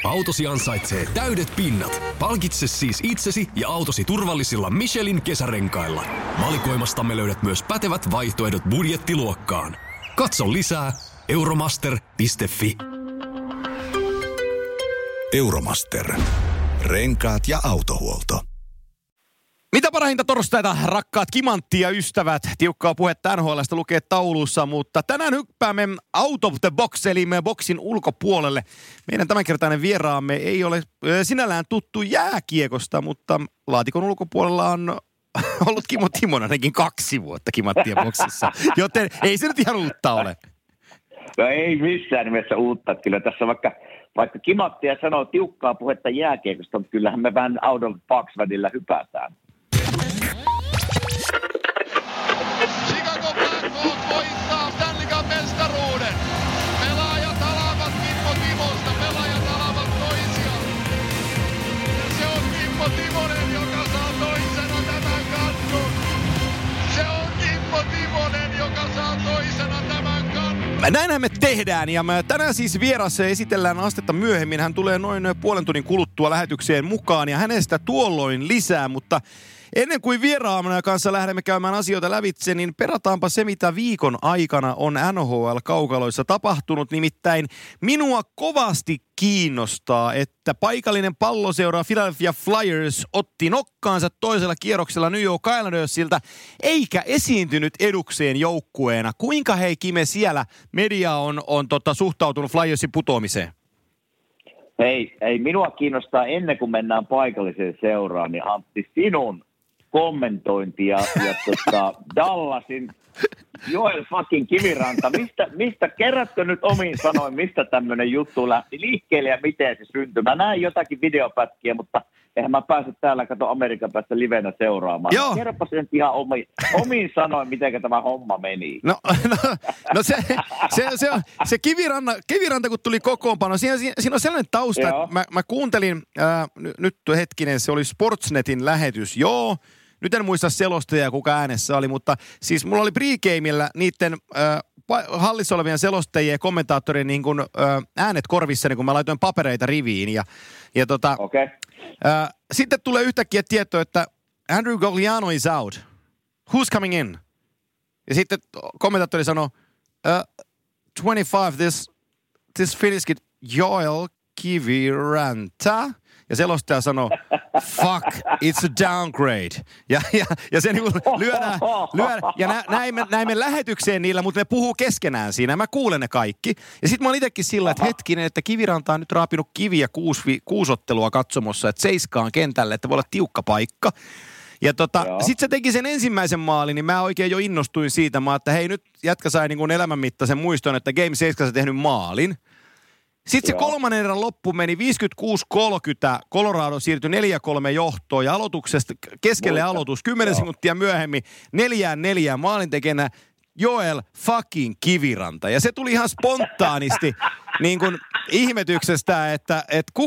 Autosi ansaitsee täydet pinnat. Palkitse siis itsesi ja autosi turvallisilla Michelin kesärenkailla. Valikoimastamme löydät myös pätevät vaihtoehdot budjettiluokkaan. Katso lisää euromaster.fi. Euromaster. Renkaat ja autohuolto. Mitä parhainta torstaita, rakkaat Kimantti ja ystävät. Tiukkaa puhetta NHL:stä lukee taulussa, mutta tänään hyppäämme out of the box, eli boksin ulkopuolelle. Meidän tämänkertainen vieraamme ei ole sinällään tuttu jääkiekosta, mutta laatikon ulkopuolella on ollut Kimmo Timonen ainakin 2 vuotta Kimanttia boksissa, joten ei se nyt ihan uutta ole. No ei missään nimessä uutta. Kyllä tässä vaikka Kimanttia sanoo tiukkaa puhetta jääkiekosta, mutta kyllähän me vähän out of box välillä hypätään. Chicago Blackhawks voittaa Stanley Cup -mestaruuden. Pelaajat alavat Kimmo Timosta, pelaajat alavat toisiaan. Ja se on Kimmo Timonen, joka saa toisena tämän kannun. Se on Kimmo Timonen, joka saa toisena tämän kannun. Näinhän me tehdään, ja tänään siis vierassa esitellään astetta myöhemmin. Hän tulee noin puolen tunnin kuluttua lähetykseen mukaan, ja hänestä tuolloin lisää, mutta ennen kuin vieraamme kanssa lähdemme käymään asioita lävitse, niin perataanpa se, mitä viikon aikana on NHL-kaukaloissa tapahtunut. Nimittäin minua kovasti kiinnostaa, että paikallinen palloseura Philadelphia Flyers otti nokkaansa toisella kierroksella New York Islandersilta, eikä esiintynyt edukseen joukkueena. Kuinka hei Kime siellä media on suhtautunut Flyersin putoamiseen? Ei minua kiinnostaa ennen kuin mennään paikalliseen seuraan, niin Antti, sinun kommentointi ja Dallasin Joel fucking Kiviranta. Mistä kerrotkö nyt omiin sanoin, mistä tämmöinen juttu lähti liikkeelle ja miten se syntyi? Mä näin jotakin videopätkiä, mutta eihän mä pääse täällä Amerikan päästä livenä seuraamaan. Kerropa sen ihan omiin sanoin, miten tämä homma meni. No se Kiviranta, kun tuli kokoonpano, siinä on sellainen tausta, että mä kuuntelin, nyt hetkinen, se oli Sportsnetin lähetys, nyt en muista selostajia, kuka äänessä oli, mutta siis mulla oli pregameillä niiden hallissa olevien selostajien ja kommentaattorien niin kuin, äänet korvissani, kun mä laitoin papereita riviin. Okay. Sitten tulee yhtäkkiä tieto, että Andrew Gagliano is out. Who's coming in? Ja sitten kommentaattori sanoi, 25, this Finnish kid Joel Kiviranta. Ja selostaja sanoo, fuck, it's a downgrade. Ja se niinku lyödään. Ja näimme lähetykseen niillä, mutta ne puhuu keskenään siinä. Mä kuulen ne kaikki. Ja sit mä oon itekin sillä, että hetkinen, että Kiviranta on nyt raapinut kiviä 6 ottelua katsomossa, että 7 kentälle, että voi olla tiukka paikka. Ja sit se teki sen ensimmäisen maalin, niin mä oikein jo innostuin siitä. Että hei, nyt jätkä sai niin kuin elämänmittaisen muiston, että Game 7 tehnyt maalin. Sitten se kolmannen erän loppu meni 56-30, Colorado siirtyi 4-3 johtoon ja aloituksesta keskelle aloitus 10 sekuntia myöhemmin 4-4 maalintekijänä Joel fucking Kiviranta. Ja se tuli ihan spontaanisti niin kuin ihmetyksestä, että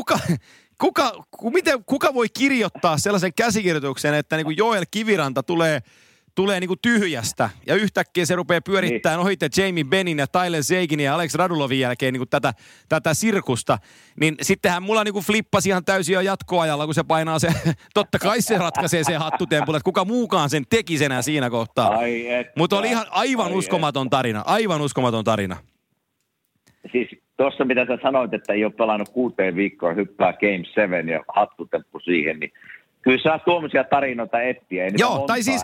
kuka voi kirjoittaa sellaisen käsikirjoituksen, että niin kuin Joel Kiviranta tulee niinku tyhjästä ja yhtäkkiä se rupeaa pyörittämään ohitte Jamie Bennin ja Tyler Seguinin ja Alex Radulovin jälkeen niinku tätä sirkusta. Niin sittenhän mulla niinku flippasi ihan täysin jo jatkoajalla, kun se painaa se, totta kai se ratkaisee se hattutempulle, että kuka muukaan sen teki senä siinä kohtaa. Mutta oli ihan aivan uskomaton tarina. Siis tuossa mitä sä sanoit, että ei ole pelannut 6 viikkoa, hyppää Game 7 ja hattutemppu siihen, niin kyllä saa tuommoisia tarinoita etsiä. Tai siis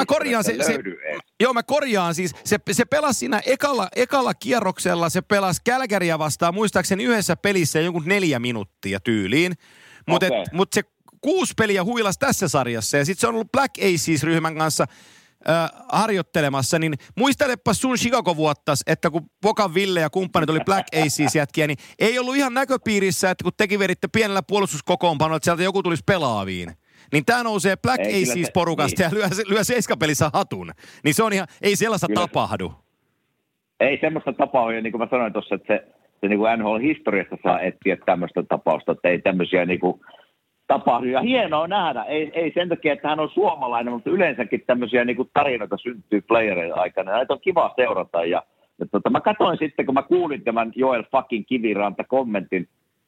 mä korjaan siis. Se pelasi siinä ekalla kierroksella, se pelasi Calgarya vastaan muistaakseni yhdessä pelissä jonkun 4 minuuttia tyyliin. Mutta se 6 peliä huilasi tässä sarjassa ja sitten se on ollut Black Aces-ryhmän kanssa harjoittelemassa, niin muistelepa sun Chicago-vuottas, että kun Pokan Ville ja kumppanit oli Black Aces-jätkiä, niin ei ollut ihan näköpiirissä, että kun tekin veditte pienellä puolustuskokoonpanolla, että sieltä joku tulisi pelaaviin. Niin tää nousee Black Aces-porukasta ja lyö 7-pelissä hatun. Niin se on ihan, ei sellaista tapahdu. Ei semmoista tapahdu, ja niin kuin mä sanoin tuossa, että se niin kuin NHL-historiasta saa etsiä tämmöistä tapausta, että ei tämmöisiä niin kuin tapahdu. Ja hienoa nähdä, ei sen takia, että hän on suomalainen, mutta yleensäkin tämmöisiä niin kuin tarinoita syntyy playereiden aikana. Näitä on kiva seurata, ja mä katsoin sitten, kun mä kuulin tämän Joel fucking Kiviranta kommentin,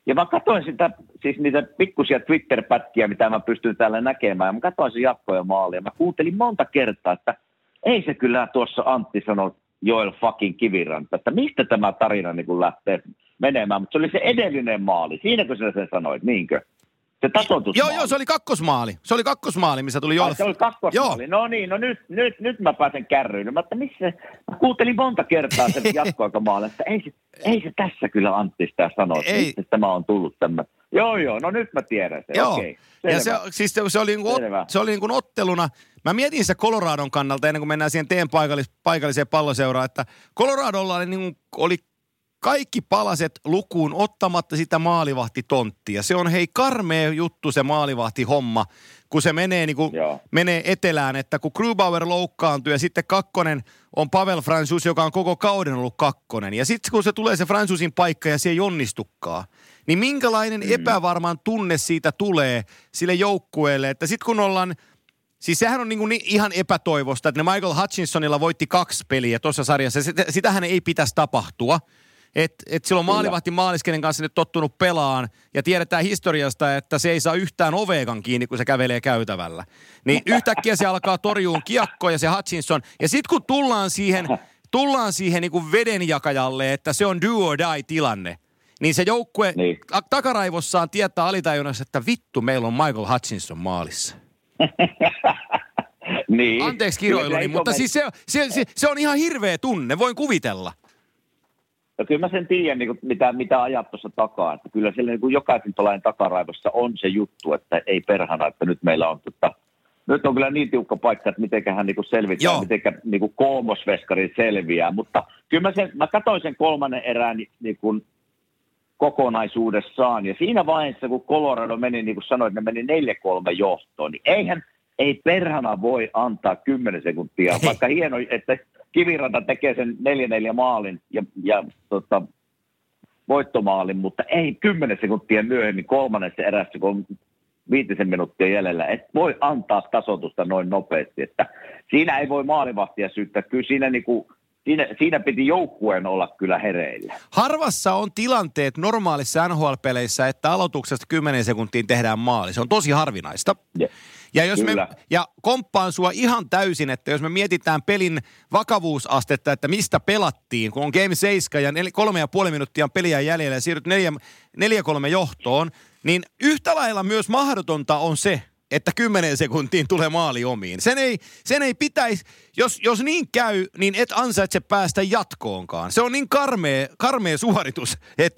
Ja mä katsoin sitä, siis niitä pikkusia Twitter-pätkiä, mitä mä pystyn täällä näkemään. Ja mä katsoin sen jatkoja maalia. Mä kuuntelin monta kertaa, että ei se kyllä tuossa Antti sanoi Joel fucking Kiviranta, että mistä tämä tarina niin kuin lähtee menemään. Mutta se oli se edellinen maali. Siinäkö sä sen sanoit, niinkö? Se tasoitusmaali. Joo, se oli kakkosmaali. Se oli kakkosmaali, missä tuli Joel. Se oli kakkosmaali. Joo. No niin, no nyt mä pääsen kärryyn. Mä kuuntelin monta kertaa sen jatkoaikamaali, että ei se tässä kyllä Antti sitä sano, että mistä tämä on tullut tämmöinen. Joo, no nyt mä tiedän sen. Joo, okei. Ja se oli niin kuin otteluna. Mä mietin se Coloradon kannalta, ennen kuin mennään siihen teidän paikalliseen palloseuraan, että Coloradolla oli kaikki palaset lukuun ottamatta sitä maalivahtitonttia. Se on karmea juttu se maalivahtihomma, kun se menee, menee etelään, että kun Grubauer loukkaantuu ja sitten kakkonen on Pavel Francouz, joka on koko kauden ollut kakkonen. Ja sitten kun se tulee se Francouzin paikka ja se ei onnistukaan, niin minkälainen epävarman tunne siitä tulee sille joukkueelle, että sitten kun ollaan, siis sehän on ihan epätoivosta, että ne Michael Hutchinsonilla voitti 2 peliä tuossa sarjassa. Sitähän ei pitäisi tapahtua. Että silloin maalivahti maaliskenen kanssa nyt tottunut pelaan ja tiedetään historiasta, että se ei saa yhtään oveekan kiinni, kun se kävelee käytävällä. Niin yhtäkkiä se alkaa torjuun kiekko ja se Hutchinson. Ja sitten kun tullaan siihen niin kuin vedenjakajalle, että se on do or die tilanne, niin se joukkue takaraivossaan tietää alitajunnassa, että vittu, meillä on Michael Hutchinson maalissa. Niin. Anteeksi kiroiluni, mutta siis se on ihan hirveä tunne, voin kuvitella. No kyllä mä sen tiedän, niin mitä ajat tuossa takaa. Että kyllä siellä niin jokaisen pelaajien takaraivossa on se juttu, että ei perhana, että nyt meillä on, nyt on kyllä niin tiukka paikka, että mitenköhän niin selvitään, mitenkä niin kolmosveskari selviää. Mutta kyllä mä katsoin sen kolmannen erään niin kuin kokonaisuudessaan. Ja siinä vaiheessa, kun Colorado meni, niin kuin sanoit, ne meni 4-3 johtoon, niin ei perhana voi antaa 10 sekuntia. Vaikka hieno, että Kiviranta tekee sen 4-4 maalin ja voittomaalin, mutta ei 10 sekuntia myöhemmin kolmannessa erässä, kun on 5 minuuttia jäljellä. Et voi antaa tasoitusta noin nopeasti. Että siinä ei voi maalivahtia syyttää. Kyllä siinä piti joukkueen olla kyllä hereillä. Harvassa on tilanteet normaalissa NHL-peleissä, että aloituksesta 10 sekuntiin tehdään maali. Se on tosi harvinaista. Ja komppaan sua ihan täysin, että jos me mietitään pelin vakavuusastetta, että mistä pelattiin, kun on Game 7 ja 3,5 minuuttia on peliä jäljellä ja siirryt 4-3 johtoon, niin yhtä lailla myös mahdotonta on se, että 10 sekuntiin tulee maali omiin. Sen ei pitäisi, jos niin käy, niin et ansaitse päästä jatkoonkaan. Se on niin karmea suoritus, että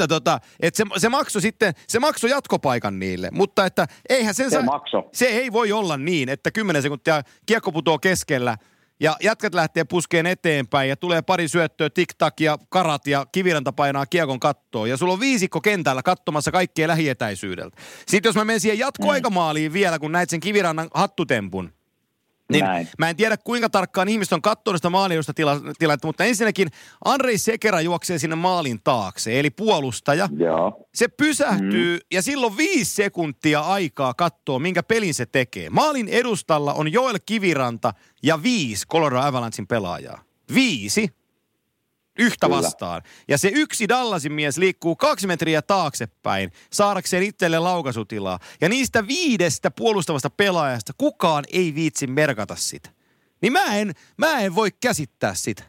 se maksoi jatkopaikan niille. Mutta että eihän se ei voi olla niin, että 10 sekuntia kiekko putoo keskellä ja jätkät lähtee puskeen eteenpäin ja tulee pari syöttöä, tik-tak ja karat ja Kiviranta painaa kiekon kattoon. Ja sulla on 5 kentällä katsomassa kaikkea lähietäisyydeltä. Sitten jos mä menen siihen jatkoaikamaaliin vielä, kun näet sen Kivirannan hattutempun, niin mä en tiedä kuinka tarkkaan ihmiset on katsonut sitä maaliusta tilannetta, mutta ensinnäkin Andrei Sekera juoksee sinne maalin taakse, eli puolustaja. Joo. Se pysähtyy ja silloin 5 sekuntia aikaa katsoa, minkä pelin se tekee. Maalin edustalla on Joel Kiviranta ja 5 Colorado Avalanchein pelaajaa. 5 yhtä vastaan. Ja se yksi Dallasin mies liikkuu 2 metriä taaksepäin saadakseen itselle laukaisutilaa. Ja niistä 5 puolustavasta pelaajasta kukaan ei viitsi merkata sitä. Niin mä en voi käsittää sitä.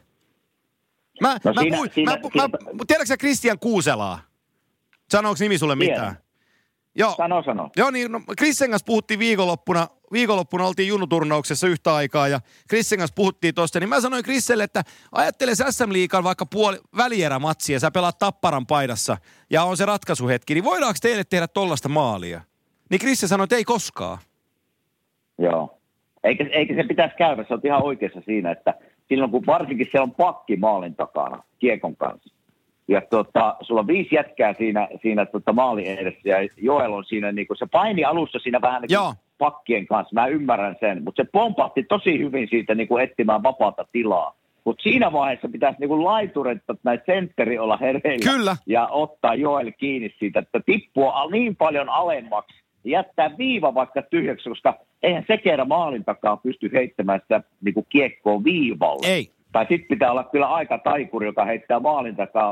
Tiedätkö sä Christian Kuuselaa? Sanooko nimi sulle mitään? Joo. Sano. Joo niin, Christian kanssa puhuttiin viikonloppuna oltiin junnuturnauksessa yhtä aikaa ja Christian kanssa puhuttiin tosta, niin mä sanoin Chriselle, että ajattele SM-liigan vaikka välierämatsia ja sä pelaat Tapparan paidassa ja on se ratkaisuhetki, niin voidaanko teille tehdä tollaista maalia? Niin Chrisse sanoi, että ei koskaan. Joo. Eikä se pitäisi käydä, sä oot ihan oikeassa siinä, että silloin kun varsinkin siellä on pakki maalin takana kiekon kanssa. Ja sulla on 5 jätkää siinä maalin edessä ja Joel on siinä, niin se paini alussa siinä vähän niin kuin pakkien kanssa, mä ymmärrän sen, mutta se pompahti tosi hyvin siitä niin kuin etsimään vapaata tilaa. Mutta siinä vaiheessa pitäisi niin kuin laitureita näin sentteri olla hereillä. Kyllä. Ja ottaa Joel kiinni siitä, että tippua niin paljon alemmaksi ja jättää viiva vaikka tyhjäksi, koska eihän Sekera maalin takaa pysty heittämään sitä niin kuin kiekkoa viivalle. Ei. Tai sitten pitää olla kyllä aika taikuri, joka heittää maalin takaa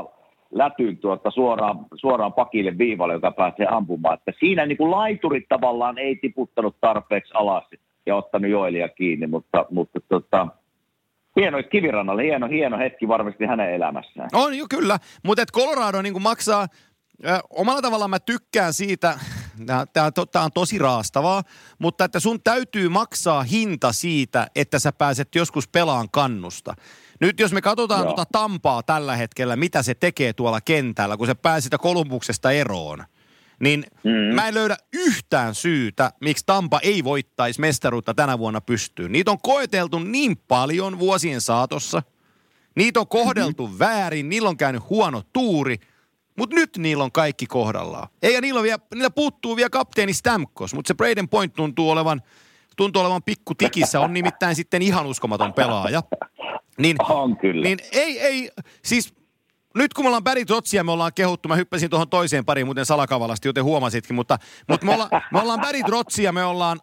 lätyn suoraan pakille viivalle, joka pääsee ampumaan. Että siinä niin kuin laiturit tavallaan ei tiputtanut tarpeeksi alas ja ottanut Joelia kiinni, mutta hieno Kivirannalle, hieno hetki varmasti hänen elämässään. On jo kyllä, mutta Colorado niin kuin maksaa, omalla tavallaan mä tykkään siitä, tämä on tosi raastavaa, mutta että sun täytyy maksaa hinta siitä, että sä pääset joskus pelaan kannusta. Nyt jos me katsotaan tuota Tampaa tällä hetkellä, mitä se tekee tuolla kentällä, kun se pääsi sitä Kolumbuksesta eroon, niin mä en löydä yhtään syytä, miksi Tampa ei voittaisi mestaruutta tänä vuonna pystyyn. Niitä on koeteltu niin paljon vuosien saatossa. Niitä on kohdeltu väärin, niillä on käynyt huono tuuri, mutta nyt niillä on kaikki kohdallaan. Eikä niillä puuttuu vielä kapteeni Stamkos, mutta se Braden Point tuntuu olevan pikku tikissä, on nimittäin sitten ihan uskomaton pelaaja. On kyllä. Niin ei, siis nyt kun me ollaan Barry Trotzia, me ollaan kehuttu, mä hyppäsin tuohon toiseen pariin muuten salakavalasti, joten huomasitkin, mutta me ollaan Barry Trotzia, me ollaan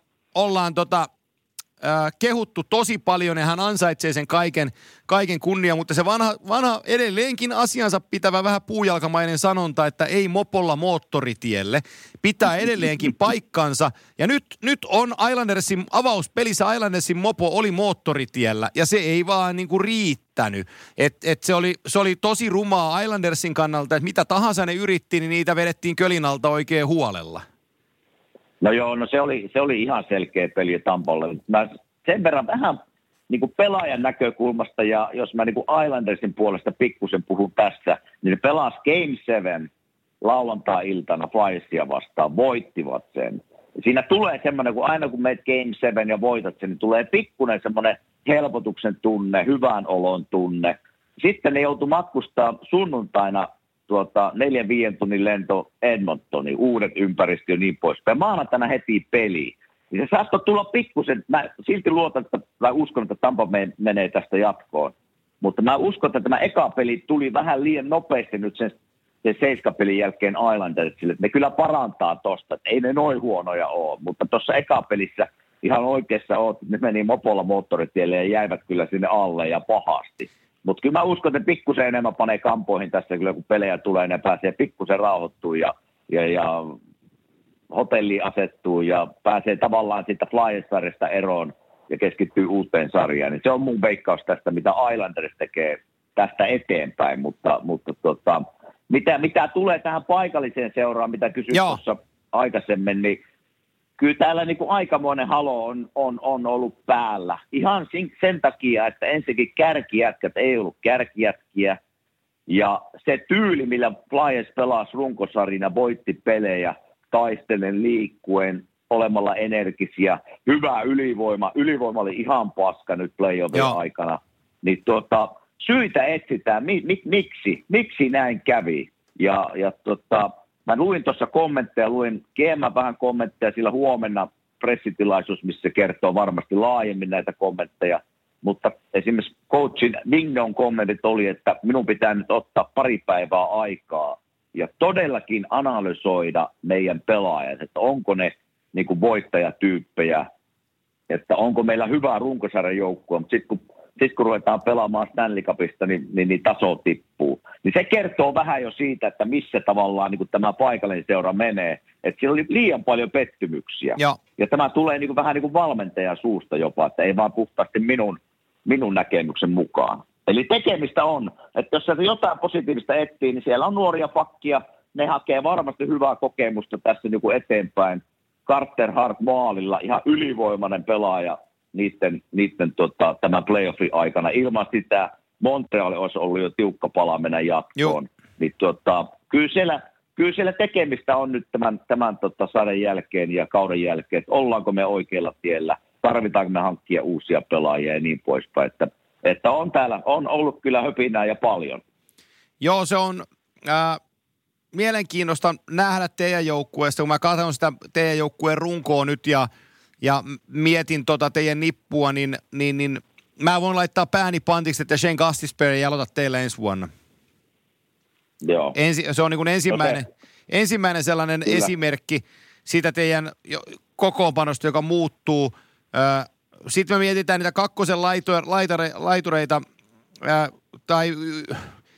kehuttu tosi paljon ja hän ansaitsee sen kaiken kunnia, mutta se vanha edelleenkin asiansa pitävä vähän puujalkamainen sanonta, että ei mopolla moottoritielle, pitää edelleenkin paikkansa. Ja nyt on Islandersin avauspelissä Islandersin mopo oli moottoritiellä ja se ei vaan niinku riittänyt. Et se oli tosi rumaa Islandersin kannalta, että mitä tahansa ne yritti, niin niitä vedettiin kölin alta oikein huolella. No joo, se oli ihan selkeä peli Tampalle. Mä sen verran vähän niin kuin pelaajan näkökulmasta, ja jos mä niin kuin Islandersin puolesta pikkusen puhun tässä, niin ne pelasi Game 7 lauantai-iltana Flyersia vastaan, voittivat sen. Siinä tulee semmoinen, kun aina kun meet Game 7 ja voitat sen, niin tulee pikkuinen semmoinen helpotuksen tunne, hyvän olon tunne. Sitten ne joutui matkustaa sunnuntaina 4-5 tunnin lento Edmontoniin, uudet ympäristö ja niin poispäin. Maanantaina heti peliin. Niin se saattoi tulla pikkusen, mä silti luotan, tai uskon, että Tampa menee tästä jatkoon. Mutta mä uskon, että tämä eka peli tuli vähän liian nopeasti nyt sen 7-pelin jälkeen Islandersille. Ne kyllä parantaa tosta, että ei ne noin huonoja ole. Mutta tuossa eka pelissä ihan oikeassa oot, ne meni mopolla moottoritielle ja jäivät kyllä sinne alle ja pahasti. Mutta kyllä mä uskon, että pikkusen enemmän panee kampoihin tässä kyllä, kun pelejä tulee, ne pääsee pikkusen rauhoittumaan ja hotelliin asettuu ja pääsee tavallaan siitä Flyers-sarjasta eroon ja keskittyy uuteen sarjaan. Niin se on mun veikkaus tästä, mitä Islanders tekee tästä eteenpäin, mutta mitä tulee tähän paikalliseen seuraan, mitä kysyit tuossa aikaisemmin, niin kyllä täällä niin kuin aikamoinen halo on ollut päällä. Ihan sen takia, että ensinnäkin kärkijätkät ei ollut kärkijätkiä. Ja se tyyli, millä Flyers pelasi runkosarjina, voitti pelejä, taistellen, liikkuen, olemalla energisiä, hyvä ylivoima. Ylivoima oli ihan paska nyt playoffin aikana. Niin syitä etsitään, miksi näin kävi. Ja mä luin tuossa kommentteja, GM vähän kommentteja, sillä huomenna pressitilaisuus, missä se kertoo varmasti laajemmin näitä kommentteja. Mutta esimerkiksi coachin Vignon kommentit oli, että minun pitää nyt ottaa pari päivää aikaa ja todellakin analysoida meidän pelaajat, että onko ne niin kuin voittajatyyppejä, että onko meillä hyvä runkosarjan joukkue, mutta sitten kun ruvetaan pelaamaan Stanley Cupista, niin taso tippuu. Niin se kertoo vähän jo siitä, että missä tavallaan niin kuin tämä paikallinen seura menee. Että siellä oli liian paljon pettymyksiä. Ja tämä tulee niin kuin, vähän niin kuin valmentajan suusta jopa, että ei vaan puhtaasti minun näkemyksen mukaan. Eli tekemistä on, että jos se jotain positiivista etsii, niin siellä on nuoria pakkia. Ne hakee varmasti hyvää kokemusta tässä niin kuin eteenpäin. Carter Hart maalilla, ihan ylivoimainen pelaaja niiden tämän playoffin aikana. Ilman sitä Montreal olisi ollut jo tiukka pala mennä jatkoon. Niin kyllä siellä tekemistä on nyt tämän sarjan jälkeen ja kauden jälkeen, että ollaanko me oikealla tiellä, tarvitaanko me hankkia uusia pelaajia ja niin poispäin. Että on täällä, on ollut kyllä höpinää ja paljon. Joo, se on mielenkiintoista nähdä teidän joukkueesta, kun mä katson sitä teidän joukkueen runkoa nyt ja mietin teidän nippua, niin mä voin laittaa pääni pantiksi, että Shane Gostisbehere ei aloita teille ensi vuonna. Joo. Se on niin kuin ensimmäinen sellainen kyllä esimerkki siitä teidän kokoonpanosta, joka muuttuu. Sitten me mietitään niitä kakkosen laitureita tai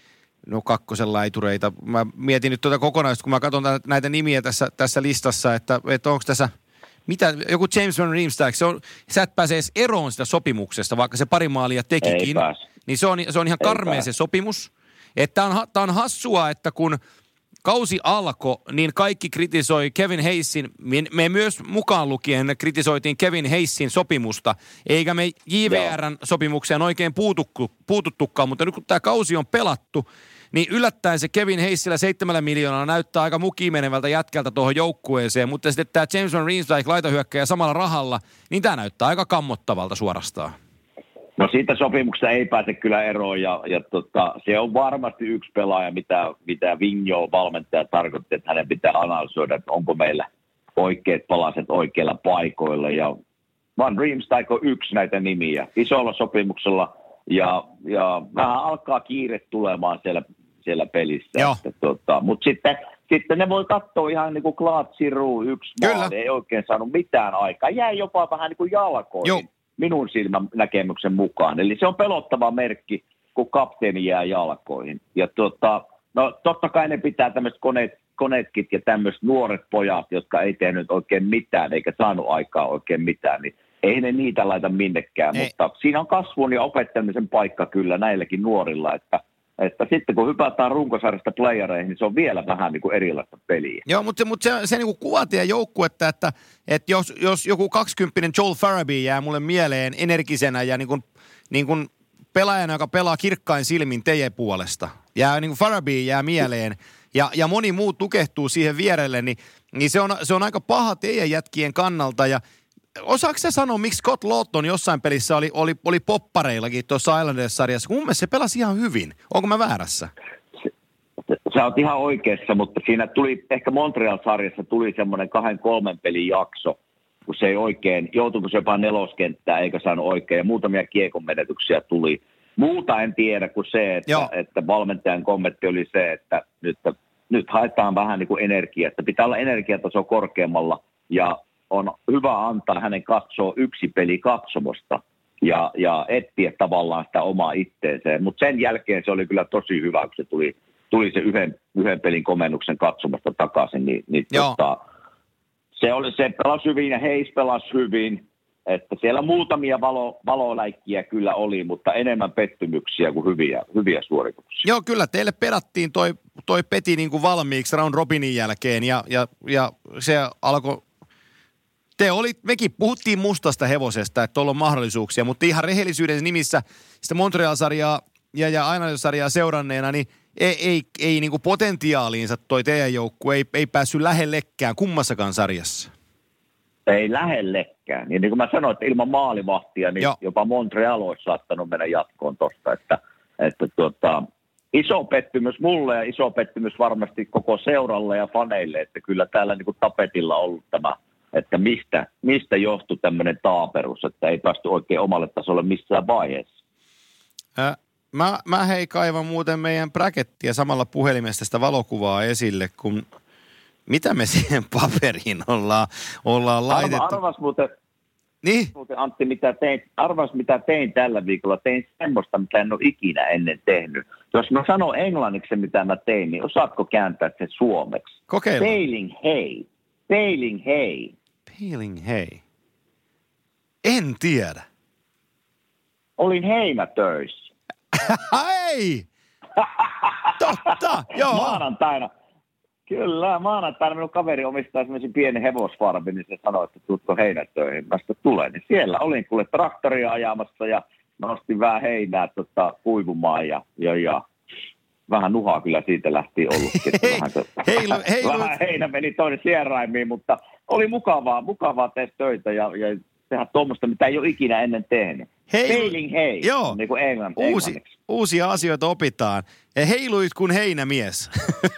No kakkosen laitureita. Mä mietin nyt tuota kokonaisuutta, kun mä katson näitä nimiä tässä listassa, että onko tässä, mitä, joku James Van Riemsdyk, sä et pääse edes eroon sitä sopimuksesta, vaikka se pari maalia tekikin. Niin se on ihan karmea se sopimus. Että tää on hassua, että kun kausi alkoi, niin kaikki kritisoi Kevin Hayesin, me myös mukaan lukien kritisoitiin Kevin Hayesin sopimusta, eikä me JVRn sopimukseen oikein puututtukaan, mutta nyt kun tämä kausi on pelattu, niin yllättäen se Kevin Hayesillä 7 miljoonaa näyttää aika mukiin menevältä jätkältä tuohon joukkueeseen, mutta sitten tämä James Van Riemsdyk laitahyökkäjä samalla rahalla, niin tämä näyttää aika kammottavalta suorastaan. No siitä sopimuksesta ei pääse kyllä eroon ja se on varmasti yksi pelaaja, mitä Vigneault valmentaja tarkoitti, että hänen pitää analysoida, että onko meillä oikeat palaset oikeilla paikoilla. Ja Van Riemsdyk on yksi näitä nimiä isolla sopimuksella ja vähän alkaa kiire tulemaan siellä pelissä. Mutta sitten ne voi katsoa ihan niin kuin Claude Giroux, yksi maali, ei oikein saanut mitään aikaa. Jäi jopa vähän niin kuin jalkoihin. Minun silmän näkemyksen mukaan. Eli se on pelottava merkki, kun kapteeni jää jalkoihin. Ja totta kai ne pitää tämmöiset koneetkit ja tämmöiset nuoret pojat, jotka ei tehnyt oikein mitään, eikä saanut aikaa oikein mitään, niin ei ne niitä laita minnekään. Ei. Mutta siinä on kasvun ja opettamisen paikka kyllä näilläkin nuorilla, että sitten kun hypätään runkosarjasta playereihin, niin se on vielä vähän niin kuin erilaista peliä. Joo, mutta se niin kuin kuvaa teidän joukkuetta, että jos joku 20 Joel Farabee jää mulle mieleen energisenä ja niin kuin pelaajana, joka pelaa kirkkain silmin teidän puolesta, ja niin kuin Farabee jää mieleen, ja moni muu tukehtuu siihen vierelle, niin se on aika paha teidän jätkien kannalta, ja osaatko sä sanoa, miksi Scott Lawton jossain pelissä oli poppareillakin tuossa Islanders-sarjassa? Mun mielestä se pelasi ihan hyvin. Onko mä väärässä? Sä oot ihan oikeassa, mutta siinä tuli, ehkä Montreal-sarjassa tuli semmoinen 2-3 pelin jakso, kun se ei oikein, joutuiko se jopa neloskenttää eikä saanut oikein, ja muutamia kiekon menetyksiä tuli. Muuta en tiedä kuin se, että valmentajan kommentti oli se, että nyt haetaan vähän niin kuin energiaa, että pitää olla energiataso korkeammalla, ja on hyvä antaa hänen katsoa yksi peli katsomosta ja etsiä tavallaan sitä omaa itteensä. Mutta sen jälkeen se oli kyllä tosi hyvä, kun se tuli se yhden pelin komennuksen katsomasta takaisin. Se pelasi hyvin ja Hayes pelasi hyvin. Että siellä muutamia valoläikkiä kyllä oli, mutta enemmän pettymyksiä kuin hyviä suorituksia. Joo, kyllä teille pedattiin toi peti niin kuin valmiiksi round robinin jälkeen ja se alkoi. Mekin puhuttiin mustasta hevosesta, että tuolla on mahdollisuuksia, mutta ihan rehellisyyden nimissä sitä Montreal-sarjaa ja Islanders-sarjaa seuranneena, niin ei niin kuin potentiaaliinsa toi teidän joukkue ei päässyt lähellekään kummassakaan sarjassa. Ei lähellekään. Ja niin kuin mä sanoin, että ilman maalivahtia, niin jopa Montreal olisi saattanut mennä jatkoon tosta, että iso pettymys mulle ja iso pettymys varmasti koko seuralle ja faneille, että kyllä täällä niin kuin tapetilla on ollut tämä, että mistä johtui tämmöinen taaperus, että ei päästy oikein omalle tasolle missään vaiheessa. Mä kaivan muuten meidän brackettia samalla puhelimesta sitä valokuvaa esille, kun mitä me siihen paperiin ollaan laitettu. Arvas muuten, Antti, mitä tein tällä viikolla. Tein semmoista, mitä en ole ikinä ennen tehnyt. Jos mä sanon englanniksi, mitä mä tein, niin osaatko kääntää sen suomeksi? Kokeilla. Baling hay. Baling hay. En tiedä. Olin heinätöissä. Hei! Totta, joo. Maanantaina minun kaveri omistaa semmoisen pienen hevosfarmin, niin se sanoi, että tuutko heinätöihin. Mä sitä tulen. Niin siellä olin kuule traktoria ajamassa ja nostin vähän heinää kuivumaan ja vähän nuhaa kyllä siitä lähti ollutkin. Vähän heinä meni toinen sieraimiin, mutta oli mukavaa tehdä töitä ja tehdä tuommoista, mitä ei ole ikinä ennen tehnyt. Baling hay, joo. Niin kuin englanniksi. Uusia asioita opitaan. Ja heiluit kuin heinämies.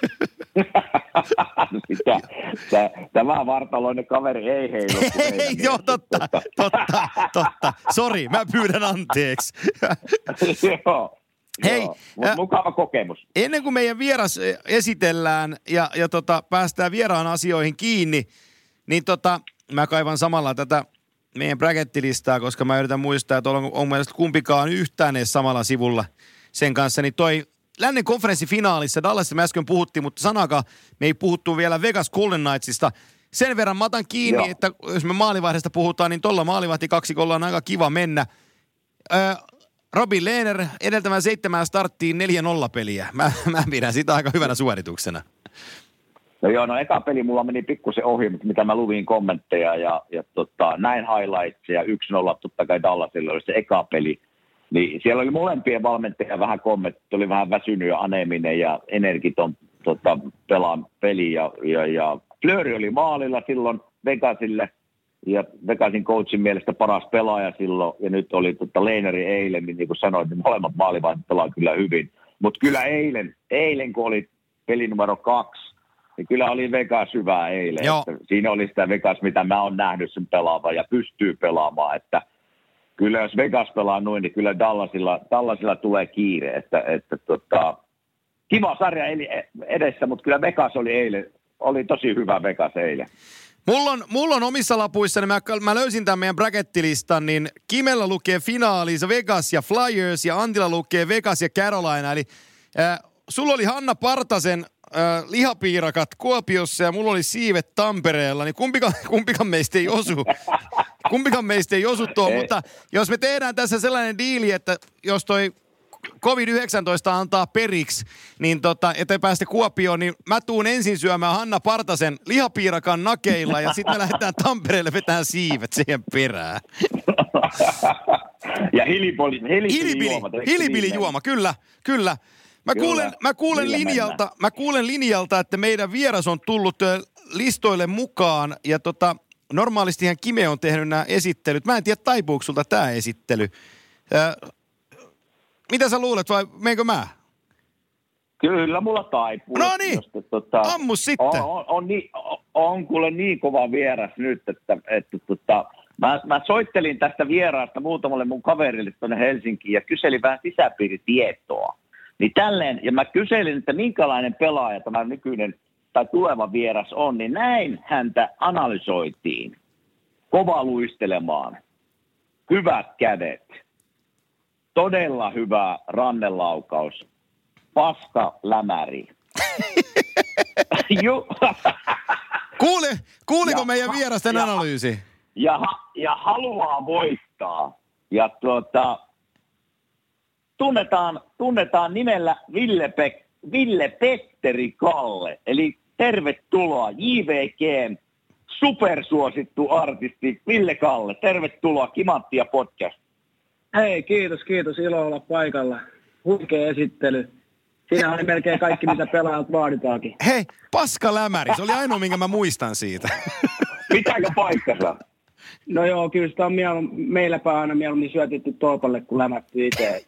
Tämä vartaloinen kaveri ei heilu kuin heinämies. Joo, totta. Sori, mä pyydän anteeksi. Joo. Hei, mukava kokemus. Ennen kuin meidän vieras esitellään ja päästään vieraan asioihin kiinni, niin mä kaivan samalla tätä meidän brackettilistaa, koska mä yritän muistaa, että on mielestäni kumpikaan yhtään edes samalla sivulla sen kanssa, niin toi lännen konferenssifinaalissa, Dallasissa me äsken puhuttiin, mutta sanakaan me ei puhuttu vielä Vegas Golden Knightsista. Sen verran mä otan kiinni, että jos me maalivahdesta puhutaan, niin tuolla maalivahti-kaksikolla on aika kiva mennä. Robin Lehner edeltävän 7 starttiin 4-0 peliä. Mä pidän sitä aika hyvänä suorituksena. No joo, eka peli mulla meni pikkusen ohi, mutta mitä mä luvin kommentteja ja näin highlightsia, 1-0 totta kai Dallasilla oli se eka peli. Niin siellä oli molempien valmentajia vähän kommentti, oli vähän väsynyt ja aneminen ja energiton pelaan peli ja Fleury oli maalilla silloin Vegasille ja Vegasin coachin mielestä paras pelaaja silloin ja nyt oli Lehneri eilen, niin kuin sanoin, niin molemmat maalivahdit pelaa kyllä hyvin. Mutta kyllä eilen kun oli peli numero 2, niin kyllä oli Vegas hyvää eilen. Siinä oli sitä Vegas, mitä mä oon nähnyt sen pelaavan ja pystyy pelaamaan, että kyllä jos Vegas pelaa noin, niin kyllä Dallasilla tulee kiire, että kiva sarja edessä, mutta kyllä Vegas oli eilen, oli tosi hyvä Vegas eilen. Mulla on omissa lapuissa, niin mä löysin tämän meidän brackettilistan, niin Kimellä lukee finaalissa Vegas ja Flyers ja Antilla lukee Vegas ja Carolina, eli sulla oli Hanna Partasen lihapiirakat Kuopiossa ja mulla oli siivet Tampereella, niin kumpikaan meistä ei osu. Kumpikaan meistä ei osu tuohon, mutta jos me tehdään tässä sellainen diili, että jos toi COVID-19 antaa periksi, niin ettei päästä Kuopioon, niin mä tuun ensin syömään Hanna Partasen lihapiirakan nakeilla ja sitten me lähdetään Tampereelle vetään siivet siihen perään. Ja hilipilijuoma, kyllä. Mä kuulen linjalta, että meidän vieras on tullut listoille mukaan ja normaalistihan Kime on tehnyt nämä esittelyt. Mä en tiedä, taipuuko sulta tämä esittely. Mitä sä luulet vai meinkö mä? Kyllä mulla taipuu. No niin, ammu sitten. On kuule niin kova vieras nyt, että mä soittelin tästä vieraasta muutamalle mun kaverille tuonne Helsinkiin ja kyselin vähän sisäpiiritietoa. Niin tälleen, ja mä kyselin, että minkälainen pelaaja tämä nykyinen tai tuleva vieras on, niin näin häntä analysoitiin. Kova luistelemaan, hyvät kädet, todella hyvä rannelaukaus, paska lämäri. Kuuliko meidän vierasten analyysi? Ja haluaa voittaa. Ja tunnetaan nimellä Ville Petteri Kalle, eli tervetuloa JVG:n supersuosittu artisti Ville Kalle. Tervetuloa Kimanttia podcast. Hei, kiitos. Ilo olla paikalla. Huikea esittely. Siinä on melkein kaikki, mitä pelaajat vaaditaankin. Hei, paska lämäri. Se oli ainoa, minkä mä muistan siitä. Pitääkö paikkansa? No joo, kyllä sitä on meilläpä aina mieluummin syötetty tolpalle, kun lämätty itse,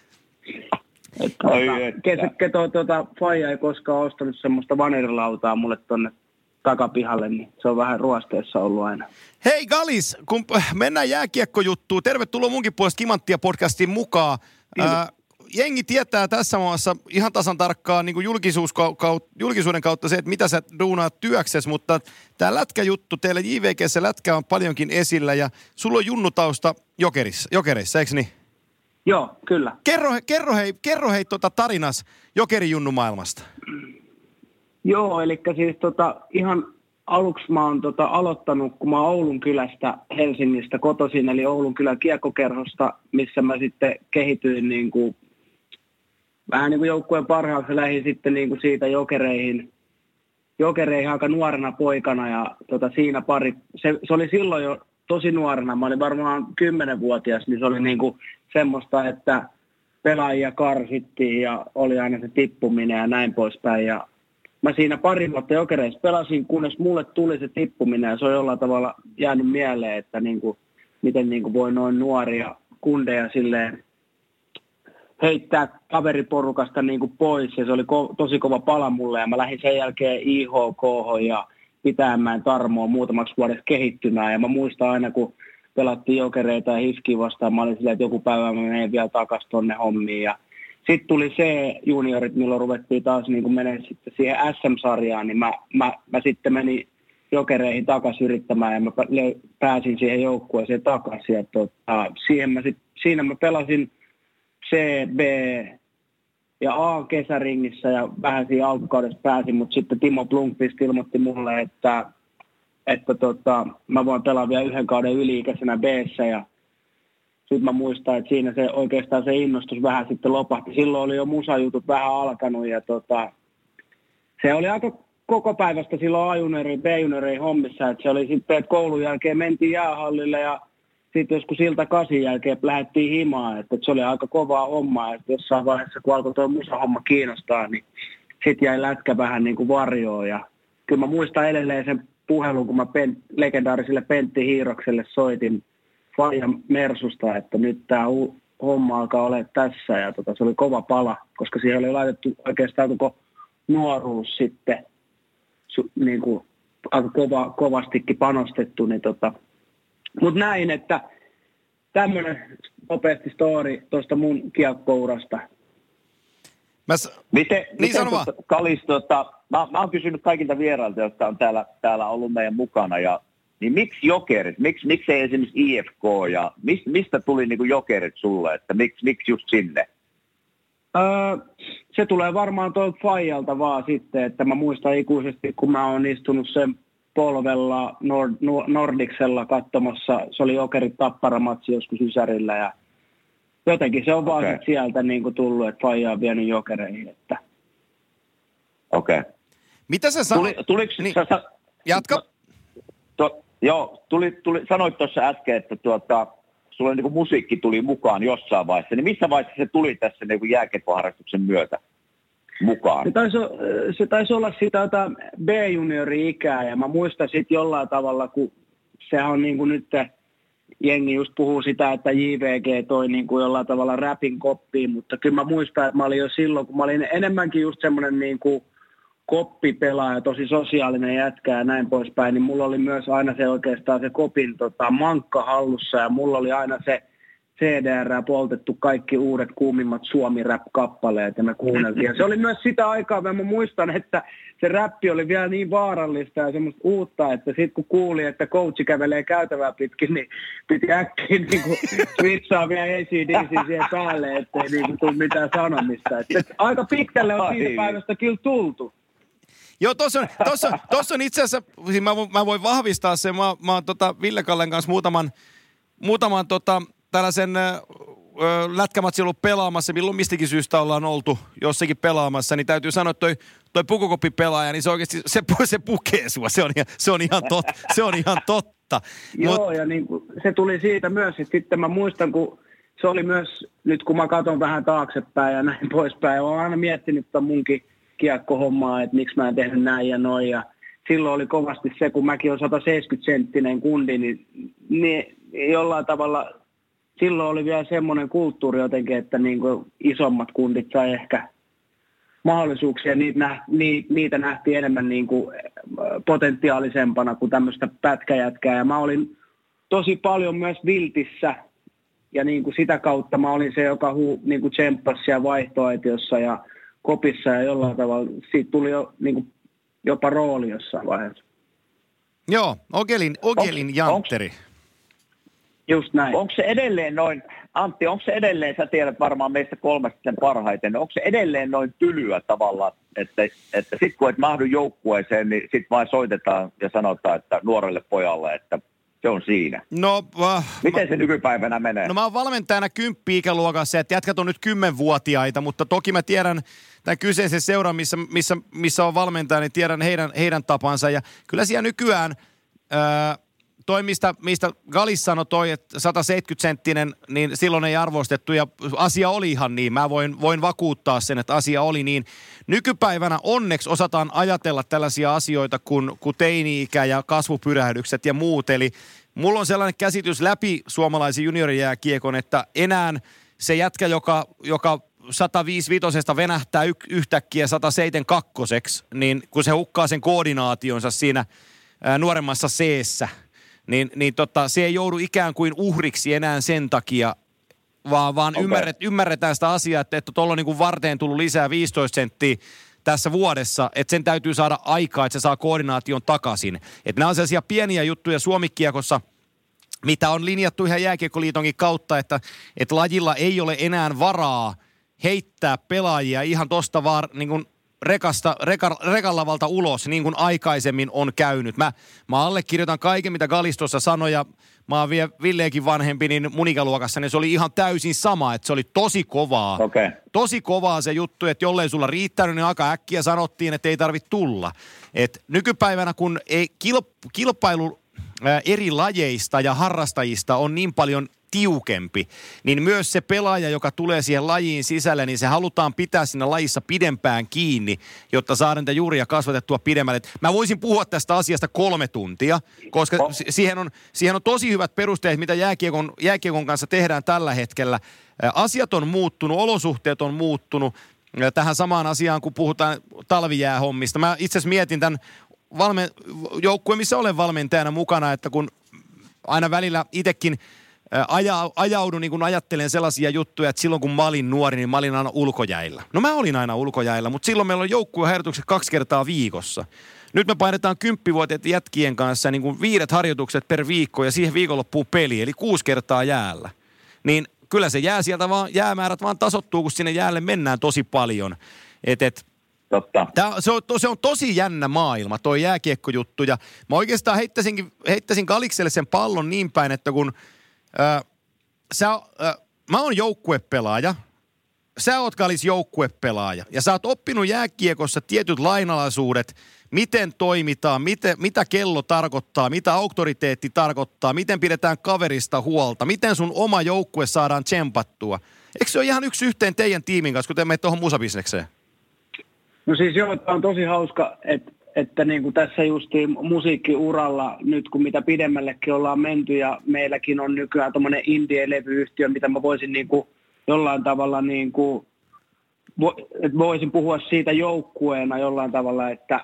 faija ei koskaan ostanut semmoista vanerilautaa mulle tonne takapihalle, niin se on vähän ruosteessa ollut aina. Hei Galis, kun mennään jääkiekkojuttuun, tervetuloa munkin puolesta Kimanttia podcastin mukaan. Jengi tietää tässä maassa ihan tasan tarkkaan niin kuin julkisuuden kautta se, että mitä sä duunaat työksesi, mutta tämä lätkäjuttu, teillä JVG:ssä lätkä on paljonkin esillä ja sulla on junnutausta Jokereissa, eikö niin? Joo, kyllä. Kerro hei tarinas Jokerijunnumaailmasta. Joo, eli siis ihan aluksi mä oon aloittanut, kun mä oon Oulun kylästä Helsingistä kotoisin, eli Oulun kylän kiekkokerhosta, missä mä sitten kehityin niin kuin, vähän niin kuin joukkueen parhaaksi, lähdin sitten niin kuin siitä jokereihin aika nuorena poikana ja siinä se oli silloin jo tosi nuorena, mä olin varmaan 10-vuotias, niin se oli niin kuin semmoista, että pelaajia karsittiin ja oli aina se tippuminen ja näin poispäin ja mä siinä pari vuotta Jokereissa pelasin, kunnes mulle tuli se tippuminen ja se on jollain tavalla jäänyt mieleen, että niinku, miten niinku voi noin nuoria kundeja silleen heittää kaveriporukasta niinku pois ja se oli tosi kova pala mulle ja mä lähdin sen jälkeen IHK:hon ja Pitäämään Tarmoon muutamaksi vuodeksi kehittymään ja mä muistan aina kun pelattiin Jokereita ja Hiskiä vastaan, mä olin silleen, että joku päivä mä menen vielä takaisin tonne hommiin ja sitten tuli se juniorit, milloin ruvettiin taas niin menemään sitten siihen SM-sarjaan, niin mä sitten menin Jokereihin takaisin yrittämään ja mä pääsin siihen joukkueeseen takaisin. Ja siinä mä pelasin C, B, ja A-kesäringissä ja vähän siinä alkukaudessa pääsin, mutta sitten Timo Blomqvist ilmoitti mulle, että mä voin pelaa vielä 1 kauden yli-ikäisenä B:ssä ja sitten mä muistan, että siinä se oikeastaan se innostus vähän sitten lopahti. Silloin oli jo musajutut vähän alkanut ja se oli aika koko päivästä silloin A-juniorin, B-juniorin hommissa, että se oli sitten, että koulun jälkeen mentiin jäähallille ja sitten joskus ilta 8 jälkeen lähdettiin himaan, että se oli aika kovaa hommaa, että jossain vaiheessa kun alkoi tuo musahomma kiinnostaa, niin sitten jäi lätkä vähän niin kuin varjoon ja kyllä mä muistan edelleen sen puhelun, kun mä legendaariselle Pentti Hiirokselle soitin Fajan Mersusta, että nyt tämä homma alkaa olla tässä ja se oli kova pala, koska siihen oli laitettu oikeastaan koko nuoruus sitten niin kuin aika kovastikin panostettu, niin mutta näin, että tämmöinen nopeasti story tuosta mun kiekkourasta. Miten Kalis, mä oon kysynyt kaikilta vierailta, jotka on täällä ollut meidän mukana, niin miksi Jokerit? Miksi ei esimerkiksi IFK ja mistä tuli niinku Jokerit sulle, että miksi just sinne? Se tulee varmaan tuolta Fajalta vaan sitten, että mä muistan ikuisesti, kun mä oon istunut sen polvella Nordicsella katsomassa, se oli Jokerit Tappara-matsi joskus Ysärillä ja jotenkin se on vaan sieltä niin kuin tullut, että Faija on vienyt Jokereihin. Että. Okei. Mitä sä sanoit? Niin, jatka. Sanoit tuossa äsken, että sulle niin kuin musiikki tuli mukaan jossain vaiheessa. Niin missä vaiheessa se tuli tässä niin kuin jääkiekkoharrastuksen myötä mukaan? Se taisi olla sitä B-juniori-ikää ja mä muistan sitten jollain tavalla, kun sehän on niin kuin nyt jengi just puhuu sitä, että JVG toi niin kuin jollain tavalla räpin koppiin, mutta kyllä mä muistan, että mä olin jo silloin, kun mä olin enemmänkin just semmoinen niin kuin koppipelaaja, tosi sosiaalinen jätkä ja näin poispäin, niin mulla oli myös aina se oikeastaan se kopin mankka hallussa ja mulla oli aina se CDR poltettu kaikki uudet kuumimmat Suomi-rap-kappaleet ja me kuunneltiin. Ja se oli myös sitä aikaa, mä muistan, että se räppi oli vielä niin vaarallista ja semmoista uutta, että sitten kun kuuli, että coachi kävelee käytävää pitkin, niin piti äkkiä niin switchaa vielä AC/DC siihen päälle, ettei niin tule mitään sanomista. Että aika pitkälle on siitä päivästä kyllä tultu. Joo, tossa on itse asiassa, mä voin vahvistaa sen, mä oon Ville Kallen kanssa muutaman tällaisen lätkämatsi ollut pelaamassa, milloin mistäkin syystä ollaan oltu jossakin pelaamassa, niin täytyy sanoa, että toi pukukoppipelaaja, niin se oikeasti, se pukee sua, se on ihan totta. Joo, ja niin kuin, se tuli siitä myös, että sitten mä muistan, kun se oli myös, nyt kun mä katson vähän taaksepäin ja näin poispäin, olen aina miettinyt munkin kiekkohommaa, että miksi mä en tehnyt näin ja noin, ja silloin oli kovasti se, kun mäkin olen 170-senttinen kundi, niin jollain tavalla silloin oli vielä semmoinen kulttuuri jotenkin, että niin kuin isommat kundit sai ehkä mahdollisuuksia, niitä nähtiin enemmän niin kuin potentiaalisempana kuin tämmöistä pätkäjätkää, ja mä olin tosi paljon myös viltissä, ja niin kuin sitä kautta mä olin se, joka niin kuin tsemppasi siellä vaihtoaitiossa ja kopissa, ja jollain tavalla siitä tuli jo niin kuin jopa rooli jossain vaiheessa. Joo, Ogelin Jantteri. Just näin. Onko se edelleen noin, Antti, onko se edelleen, sä tiedät varmaan meistä kolmesta sen parhaiten, onko se edelleen noin tylyä tavallaan, että sit kun et mahdu joukkueeseen, niin sit vain soitetaan ja sanotaan, että nuorelle pojalle, että se on siinä. No, miten se nykypäivänä menee? No mä oon valmentajana 10-ikäluokassa, että jätkät on nyt 10-vuotiaita, mutta toki mä tiedän tämän kyseisen seuran, missä on valmentaja, niin tiedän heidän tapansa. Ja kyllä siellä nykyään toi, mistä Galis sanoi toi, että 170-senttinen, niin silloin ei arvostettu ja asia oli ihan niin. Mä voin vakuuttaa sen, että asia oli niin. Nykypäivänä onneksi osataan ajatella tällaisia asioita kuin teini-ikä ja kasvupyrähdykset ja muut. Eli mulla on sellainen käsitys läpi suomalaisen juniorijääkiekon, että enää se jätkä, joka 105-vitosesta venähtää yhtäkkiä 172, niin kun se hukkaa sen koordinaationsa siinä nuoremmassa C-ssä, niin se ei joudu ikään kuin uhriksi enää sen takia, vaan ymmärretään sitä asiaa, että tuolla on niin kuin varteen tullut lisää 15 senttiä tässä vuodessa, että sen täytyy saada aikaa, että se saa koordinaation takaisin. Että nämä on sellaisia pieniä juttuja Suomi-kiekossa, mitä on linjattu ihan Jääkiekkoliitonkin kautta, että lajilla ei ole enää varaa heittää pelaajia ihan tosta vaan niin kuin rekan lavalta ulos, niin kuin aikaisemmin on käynyt. Mä allekirjoitan kaiken, mitä Galistossa sanoi, ja mä oon vielä Villeenkin vanhempi, niin mun ikäluokassa, niin se oli ihan täysin sama, että se oli tosi kovaa. Okay. Tosi kovaa se juttu, että jollei sulla riittänyt, niin aika äkkiä sanottiin, että ei tarvitse tulla. Et nykypäivänä, kun ei kilpailu eri lajeista ja harrastajista on niin paljon tiukempi, niin myös se pelaaja, joka tulee siihen lajiin sisälle, niin se halutaan pitää siinä lajissa pidempään kiinni, jotta saadaan niitä juuria kasvatettua pidemmälle. Mä voisin puhua tästä asiasta 3 tuntia, koska siihen on tosi hyvät perusteet, mitä jääkiekon kanssa tehdään tällä hetkellä. Asiat on muuttunut, olosuhteet on muuttunut. Tähän samaan asiaan, kun puhutaan talvijäähommista. Mä itse asiassa mietin tämän joukkueen, missä olen valmentajana mukana, että kun aina välillä itsekin ajaudun, niin kun ajattelen sellaisia juttuja, että silloin kun mä olin nuori, niin mä olin aina ulkojäillä. No mä olin aina ulkojäillä, mutta silloin meillä on joukkueharjoitukset 2 kertaa viikossa. Nyt me painetaan 10-vuotiaat jätkien kanssa niin kuin 5 harjoitukset per viikko ja siihen viikonloppuun peli, eli 6 kertaa jäällä. Niin kyllä se jäämäärät vaan tasoittuu, kun sinne jäälle mennään tosi paljon. Totta. Se on tosi jännä maailma, toi jääkiekkojuttu. Ja mä oikeastaan heittäisin Kalikselle sen pallon niin päin, että kun mä oon joukkuepelaaja, sä oot Kalis joukkuepelaaja, ja sä oot oppinut jääkiekossa tietyt lainalaisuudet, miten toimitaan, mitä kello tarkoittaa, mitä auktoriteetti tarkoittaa, miten pidetään kaverista huolta, miten sun oma joukkue saadaan tsempattua. Eikö se ole ihan yksi yhteen teidän tiimin kanssa, kun te menette tuohon musabisnekseen? No siis joo, tämä on tosi hauska, että niin kuin tässä justiin musiikkiuralla nyt kun mitä pidemmällekin ollaan menty ja meilläkin on nykyään tommoinen indie-levyyhtiö, mitä mä voisin niin kuin jollain tavalla niin kuin, voisin puhua siitä joukkueena jollain tavalla, että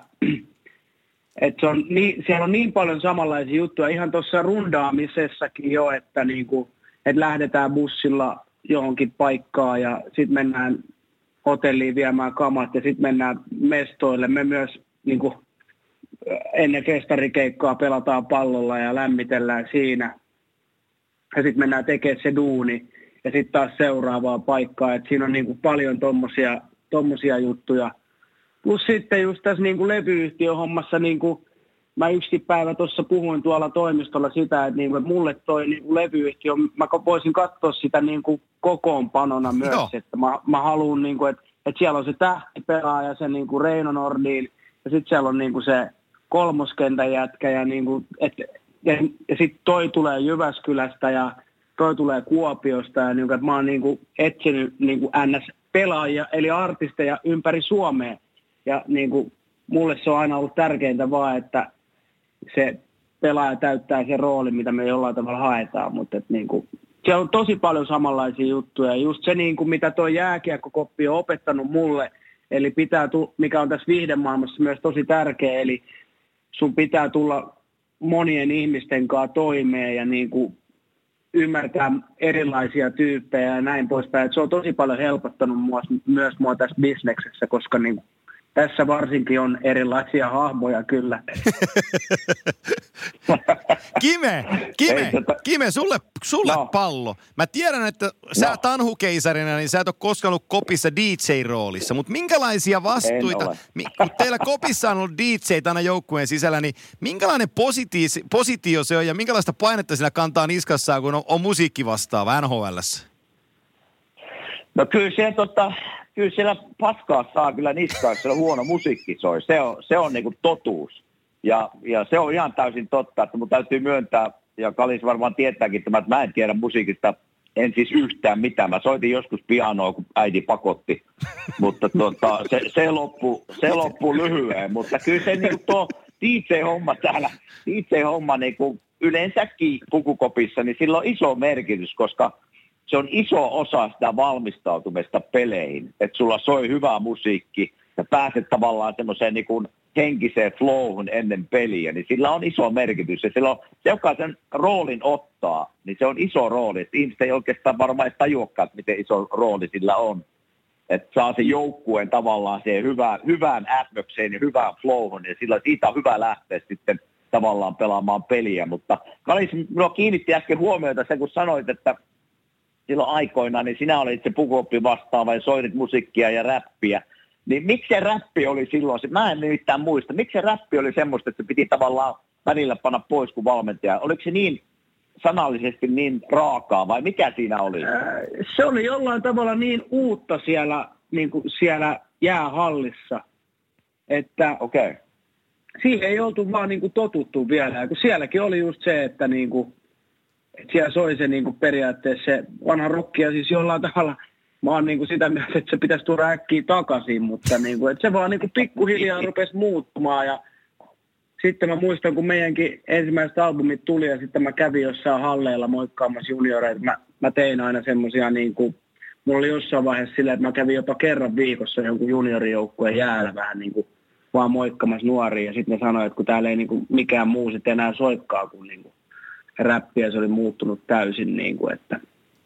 se on siellä on niin paljon samanlaisia juttuja ihan tuossa rundaamisessakin jo, että, niin kuin, että lähdetään bussilla johonkin paikkaan ja sitten mennään hotelliin viemään kamat ja sitten mennään mestoille. Me myös niin kuin, ennen festarikeikkaa pelataan pallolla ja lämmitellään siinä. Ja sitten mennään tekemään se duuni ja sitten taas seuraavaa paikkaa. Et siinä on niin kuin, paljon tommosia juttuja. Plus sitten just tässä niin kuin levyyhtiöhommassa, niin kuin mä yksi päivä tuossa puhuin tuolla toimistolla sitä, että, niin kuin, että mulle toi niin kuin levyyhtiö, mä voisin katsoa sitä niin kuin kokoonpanona myös, no. Että mä haluan, niin kuin, että siellä on se tähtipelaaja, se niin kuin Reino Nordin, ja sitten siellä on niin kuin se kolmoskentän jätkä, ja, niin kuin, ja sitten toi tulee Jyväskylästä, ja toi tulee Kuopiosta, ja niin kuin, että mä oon niin kuin etsinyt niin kuin NS-pelaajia, eli artisteja ympäri Suomea, ja niin kuin, mulle se on aina ollut tärkeintä vaan, että se pelaaja täyttää sen roolin, mitä me jollain tavalla haetaan, mutta niin kuin, siellä on tosi paljon samanlaisia juttuja. Just se, niin kuin, mitä tuo jääkiekkokoppi on opettanut mulle, eli mikä on tässä viihdemaailmassa myös tosi tärkeä, eli sun pitää tulla monien ihmisten kanssa toimeen ja niin kuin, ymmärtää erilaisia tyyppejä ja näin poispäin. Et se on tosi paljon helpottanut myös mua tässä bisneksessä, koska niin kuin, tässä varsinkin on erilaisia hahmoja kyllä. Kime, sulle no. Pallo. Mä tiedän, että sä tanhukeisarina, niin sä et ole koskaan ollut kopissa DJ-roolissa, mutta minkälaisia vastuita, kun teillä kopissa on ollut DJ:tä aina joukkueen sisällä, niin minkälainen positio se on ja minkälaista painetta sillä kantaa niskassaan, kun on musiikki vastaava NHL:ssä? No kyllä siellä paskaa saa kyllä niskaa, jos siellä huono musiikki soi. Se on niin kuin totuus. Ja se on ihan täysin totta, että mun täytyy myöntää, ja Kalis varmaan tietääkin että mä en tiedä musiikista, en siis yhtään mitään. Mä soitin joskus pianoa, kun äiti pakotti, mutta se loppuu lyhyen. Mutta kyllä se niin kuin tuo DJ-homma täällä, DJ-homma niin kuin yleensäkin Pukukopissa, niin sillä on iso merkitys, koska se on iso osa sitä valmistautumista peleihin, että sulla soi hyvä musiikki ja pääset tavallaan semmoiseen niin kuin henkiseen flowhun ennen peliä, niin sillä on iso merkitys. Ja silloin se, joka sen roolin ottaa, niin se on iso rooli. Että ihmiset ei oikeastaan varmaan edes tajuakaan, miten iso rooli sillä on. Että saa sen joukkueen tavallaan siihen hyvään atmokseen ja hyvään flowhun, ja sillä siitä on hyvä lähteä sitten tavallaan pelaamaan peliä. Mutta Kalis, minua kiinnitti äsken huomiota se, kun sanoit, että silloin aikoinaan, niin sinä olit se pukuoppi vastaava ja soitit musiikkia ja räppiä. Niin miksi se räppi oli silloin, mä en nimittäin muista, miksi se räppi oli semmoista, että se piti tavallaan välillä panna pois kuin valmentaja? Oliko se niin sanallisesti niin raakaa vai mikä siinä oli? Se oli jollain tavalla niin uutta siellä, niin kuin siellä jäähallissa, että siihen ei oltu vaan niin kuin totuttu vielä. Ja kun sielläkin oli just se, että, niin kuin, että siellä soi se niin kuin periaatteessa se vanha rokki ja siis jollain tavalla mä oon niin kuin sitä mieltä, että se pitäisi tuoda äkkiä takaisin, mutta niin kuin, että se vaan niin kuin pikkuhiljaa rupesi muuttumaan ja sitten mä muistan, kun meidänkin ensimmäiset albumit tuli ja sitten mä kävin jossain halleilla moikkaamassa junioreita. Mä tein aina semmosia niin kuin, mulla oli jossain vaiheessa silleen, että mä kävin jopa kerran viikossa jonkun juniorijoukkueen jäällä vähän niin kuin vaan moikkaamassa nuoria. Ja sitten ne sanoi, että kun täällä ei niin kuin mikään muu sitten enää soikkaa kuin, niin kuin räppi ja se oli muuttunut täysin. Niin kuin, että.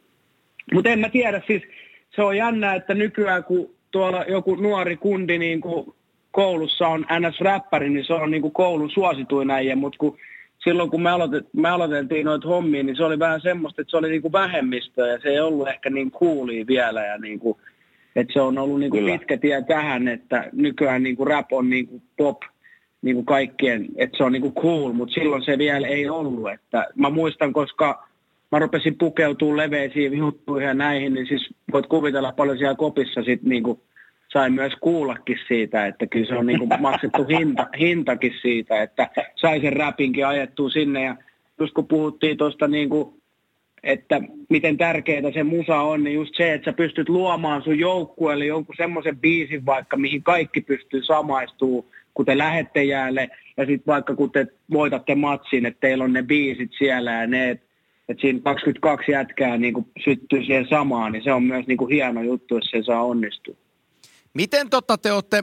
Mutta en mä tiedä, siis se on jännä, että nykyään kun tuolla joku nuori kundi niin kuin koulussa on NS-räppäri, niin se on niin kuin koulun suosituin äijä, mutta silloin kun me aloiteltiin noita hommia, niin se oli vähän semmoista, että se oli niin kuin vähemmistöä ja se ei ollut ehkä niin coolia vielä ja niin kuin, että se on ollut niin kuin pitkä tie tähän, että nykyään niin kuin rap on niin kuin pop niin kuin kaikkien, että se on niin kuin cool, mutta silloin se vielä ei ollut, että mä muistan, koska mä rupesin pukeutumaan leveisiin juttuihin ja näihin, niin siis voit kuvitella paljon siellä kopissa sitten niin kuin sai myös kuullakin siitä, että kyllä se on niin kuin maksettu hintakin siitä, että sai sen räpinkin ajettua sinne. Ja just kun puhuttiin tuosta, niin kuin, että miten tärkeää se musa on, niin just se, että sä pystyt luomaan sun joukkueelle jonkun semmoisen biisin vaikka, mihin kaikki pystyy samaistumaan, kun te lähette jäälle. Ja sitten vaikka kun te voitatte matsin, että teillä on ne biisit siellä ja ne, että siinä 22 jätkää niin kuin syttyy siihen samaan, niin se on myös niin kuin hieno juttu, jos se saa onnistua. Miten te olette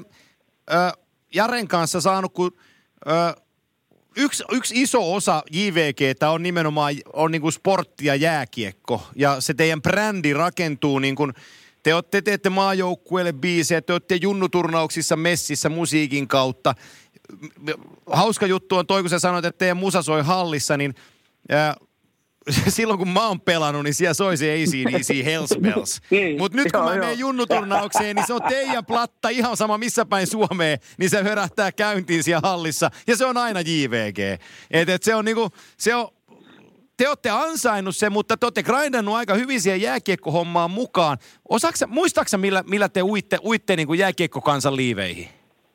Jaren kanssa saanut, kun yksi iso osa JVGtä on nimenomaan on niin kuin sportti ja jääkiekko, ja se teidän brändi rakentuu niin kuin, te teette maajoukkueelle biisejä, te olette junnuturnauksissa messissä musiikin kautta. Hauska juttu on toi, kun sä sanoit, että teidän musa soi hallissa, niin silloin kun mä oon pelannut, niin siellä soi se AC/DC Hells Bells. Mutta nyt kun mä menen junnuturnaukseen, niin se on teidän platta ihan sama missä päin Suomeen, niin se hörähtää käyntiin siellä hallissa. Ja se on aina JVG. Se on niinku, te olette ansainnut sen, mutta te olette grindannut aika hyvin siihen jääkiekkohommaan mukaan. Muistaaksä millä te uitte niinku jääkiekkokansan liiveihin?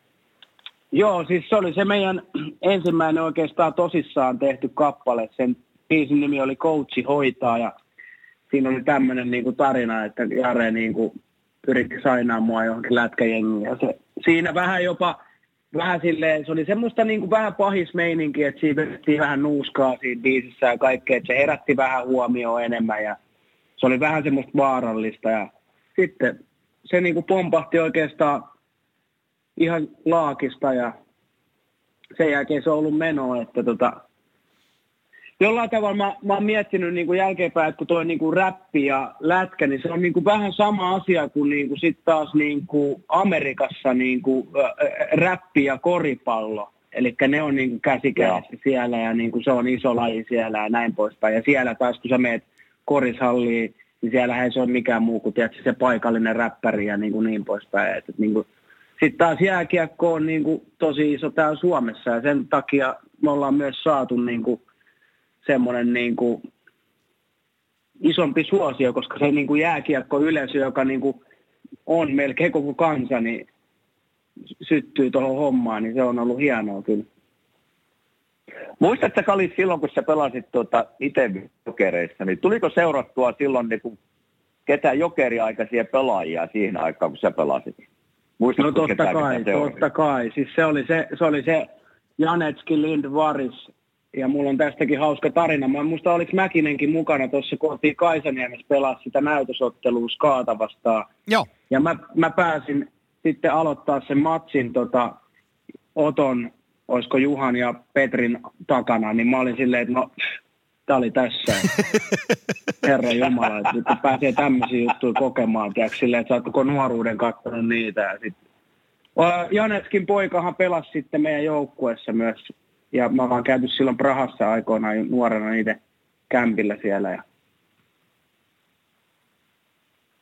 Joo, siis se oli se meidän ensimmäinen oikeastaan tosissaan tehty kappale. Sen biisin nimi oli Coachi hoitaa ja siinä oli tämmöinen niinku tarina, että Jare niinku yritti sainaa mua johonkin lätkäjengiin. Ja siinä vähän silleen, se oli semmoista niinku vähän pahismeininkiä, että siinä vedettiin vähän nuuskaa siinä biisissä ja kaikkea, että se herätti vähän huomioon enemmän ja se oli vähän semmoista vaarallista. Ja sitten se niinku pompahti oikeastaan ihan laakista ja sen jälkeen se on ollut menoa, että jollain tavalla mä oon miettinyt niin kuin jälkeenpäin, että kun toi niin kuin räppi ja lätkä, niin se on niin kuin vähän sama asia kuin, sitten taas niin kuin Amerikassa niin kuin, räppi ja koripallo. Eli ne on niin kuin käsikädessä siellä ja niin kuin se on iso laji siellä ja näin poispäin. Ja siellä taas kun sä meet korishalliin, niin siellähän ei se ole mikään muu kuin tietysti se paikallinen räppäri ja niin poispäin. Niin sitten taas jääkiekko on niin kuin tosi iso täällä Suomessa ja sen takia me ollaan myös saatu niin kuin semmoinen niin kuin isompi suosio, koska se niin kuin jääkiekko-yleisö, joka niin kuin on melkein koko kansa, niin syttyy tuohon hommaan, niin se on ollut hienoa kyllä. Muistatko, Kalis, silloin kun sä pelasit itse Jokereissa, niin tuliko seurattua silloin niin kuin ketään jokeriaikaisia pelaajia siihen aikaan, kun sä pelasit? Muistatko, no totta kai. Siis se oli se Janetski Lindvaris. Ja mulla on tästäkin hauska tarina. Mä en muista, oliko Mäkinenkin mukana tuossa, kun oltiin Kaisaniemessä pelaa sitä näytösottelua Skaata vastaan. Joo. Ja mä pääsin sitten aloittaa sen matsin Oton, olisiko Juhan ja Petrin takana, niin mä olin silleen, että no, tää oli tässä. Herra Jumala, että pääsee tämmöisiä juttuja kokemaan, silleen, että sä oot koko nuoruuden katsonut niitä. Ja sit. Janetskin poikahan pelasi sitten meidän joukkueessa myös. Ja mä oon käyty silloin Prahassa aikoinaan nuorena niiden kämpillä siellä. Ja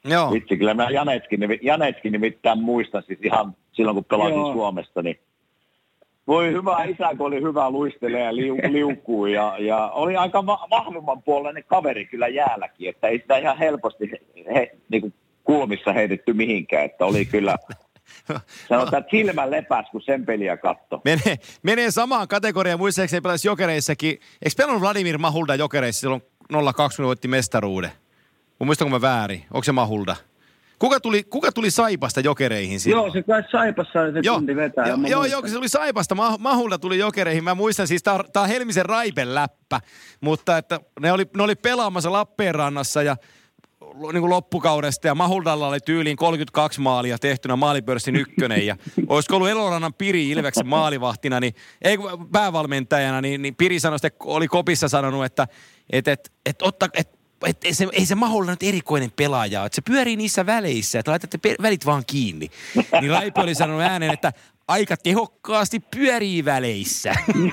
Joo. Vitsi, kyllä mä Janetskin nimittäin muistan siis ihan silloin, kun pelasin Suomesta, niin voi hyvä isä, kun oli hyvä luistelee ja liukuu ja oli aika vahvemman puolinen kaveri kyllä jäälläkin, että ei sitä ihan helposti niin kulmissa heitetty mihinkään, että oli kyllä, sanotaan, että silmän lepäs, kun sen peliä katto. Menee samaan kategoriaan, muistaakseni pelasi Jokereissakin, eikö pelannut Vladimir Mahulda Jokereissa silloin 0-2, kun voitti mestaruuden? Muistanko mä väärin? Onko se Mahulda? Kuka tuli Saipasta Jokereihin silloin? Joo, se kai Saipassa oli se tunti vetää. Joo, kun se tuli Saipasta. Mahulda tuli Jokereihin. Mä muistan siis, tää on Helmisen Raipen läppä, mutta että ne oli pelaamassa Lappeenrannassa ja niin kuin loppukaudesta ja Mahuldalla oli tyyliin 32 maalia tehtynä maalipörssin ykkönen ja olisiko ollut Elorannan Piri Ilveksen maalivahtina, niin ei päävalmentajana, niin Piri sanoi sitten, oli kopissa sanonut, että ei se Mahulla nyt erikoinen pelaaja, että se pyörii niissä väleissä, että laitatte välit vaan kiinni. Niin Raipe oli sanonut ääneen, että aika tehokkaasti pyörii väleissä.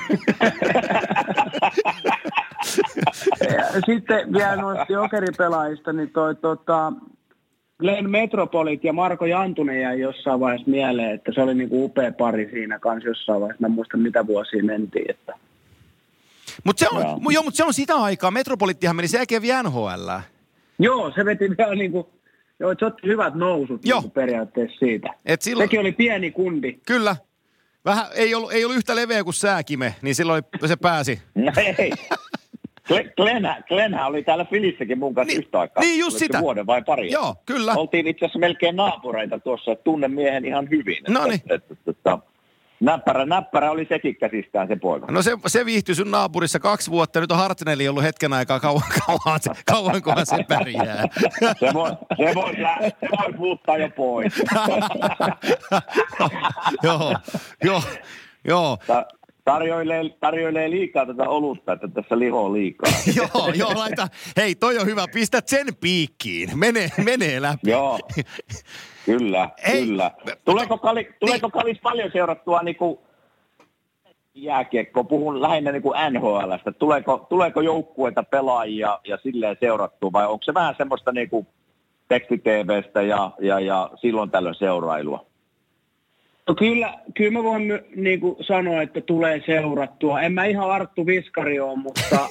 Sitten vielä noista jokeripelaajista, niin Glenn Metropolit ja Marko Jantunen jäi jossain vaiheessa mieleen, että se oli niinku upea pari siinä kanssa jossain vaiheessa. Mä en muista, mitä vuosia mentiin, että... Mutta se on sitä aikaa. Metropolittihan meni sen jälkeen vielä NHL:ään. Joo, se veti vielä niinku... Joo, se otti hyvät nousut niinku periaatteessa siitä. Sekin oli pieni kundi. Kyllä. Vähän ei ollut yhtä leveä kuin Sääkime, niin silloin se pääsi. No ei. Glennhän oli täällä Filissäkin mun kanssa yhtä aikaa. Niin just sitä. Vuoden vai pari. Joo, kyllä. Oltiin itse asiassa melkein naapureita tuossa, että tunnen miehen ihan hyvin. Noniin. Näppärä oli sekin käsistään se poika. No se viihtyi sun naapurissa 2 vuotta. Nyt on Hartnelli ollut hetken aikaa kauankohan se pärjää. Se voi muuttaa jo pois. Joo. Tarjoilee liikaa tätä olutta, että tässä lihoo liikaa. Joo, laita. Hei, toi on hyvä. Pistät sen piikkiin. Menee läpi. Joo. Kyllä. Tuleeko Kalis paljon seurattua niinku jääkiekkoa? Puhun lähinnä niinku NHL:stä. Tuleeko joukkueita pelaajia ja silleen seurattua vai onko se vähän semmoista niinku teksti-TV:stä ja silloin tällöin seurailua? No kyllä mä voin niinku sanoa, että tulee seurattua. En mä ihan Arttu Viskari ole, mutta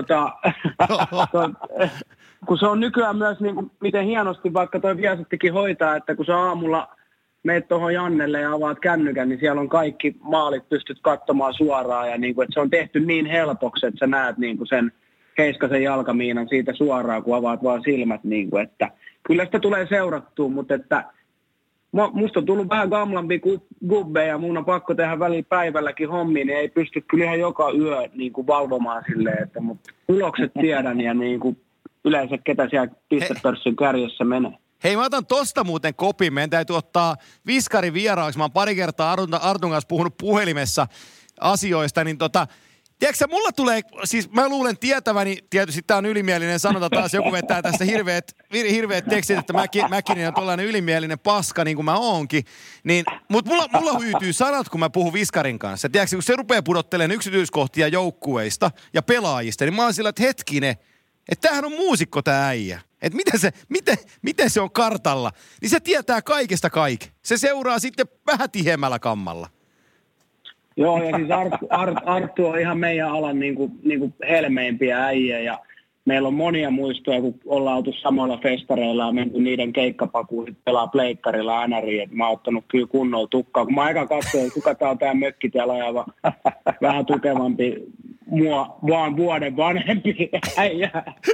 kun se on nykyään myös, niin miten hienosti vaikka toi Viasattikin hoitaa, että kun sä aamulla meet tuohon Jannelle ja avaat kännykän, niin siellä on kaikki maalit pystyt katsomaan suoraan. Ja niin kuin, että se on tehty niin helpoksi, että sä näet niin kuin sen Heiskasen jalkamiinan siitä suoraan, kun avaat vaan silmät. Niin kuin, että kyllä sitä tulee seurattua, mutta että musta on tullut vähän gamlampi gubbeja ja mun on pakko tehdä väliin päivälläkin hommiin, niin ei pysty kyllä ihan joka yö niin kuin valvomaan silleen, että mutta tulokset tiedän ja niin kuin yleensä ketä siellä pistepörssin kärjessä menee. Hei, mä otan tosta muuten kopin. Meidän täytyy ottaa Viskari vieraaksi. Mä oon pari kertaa Artun kanssa puhunut puhelimessa asioista, niin tiedätkö mulla tulee, siis mä luulen tietäväni, tietysti tää on ylimielinen sanonta taas, joku vetää tästä hirveät tekstit, että Mäkinen on tollainen ylimielinen paska, niin kuin mä oonkin, niin, mutta mulla hyytyy sanat, kun mä puhun Viskarin kanssa. Tiedätkö, kun se rupeaa pudottelemaan yksityiskohtia joukkueista ja pelaajista, niin mä oon sillä, että hetkinen, että tämähän on muusikko tää äijä. Että miten se on kartalla, niin se tietää kaikesta kaiken. Se seuraa sitten vähän tiheämmällä kammalla. Joo, ja siis Arttu on ihan meidän alan niinku helmeimpiä äijä, ja meillä on monia muistoja, kun ollaan oltu samoilla festareilla ja menty niiden keikkapakuun, pelaa pleikkarilla NRiin, että mä oon ottanut kyllä kunnolla tukkaa. Kun mä aika katsoin, kuka tää on tää mökkitiellä ajava vähän tukevampi, vaan vuoden vanhempi äijä.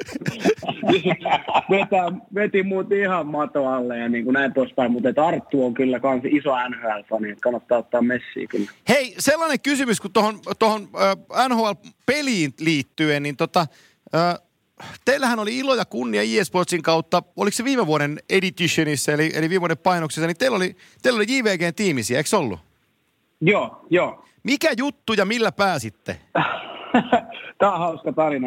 Veti muut ihan mato alle ja niin kuin näin poispäin, mutta Arttu on kyllä kans iso NHL-fani, että kannattaa ottaa messiä kyllä. Hei, sellainen kysymys, kun tuohon NHL-peliin liittyen, niin teillähän oli ilo ja kunnia eSportsin kautta, oliko se viime vuoden Editionissa, eli viime vuoden painoksessa, niin teillä oli JVG-tiimisiä, eikö ollut? Joo. Mikä juttu ja millä pääsitte? Tämä on hauska tarina.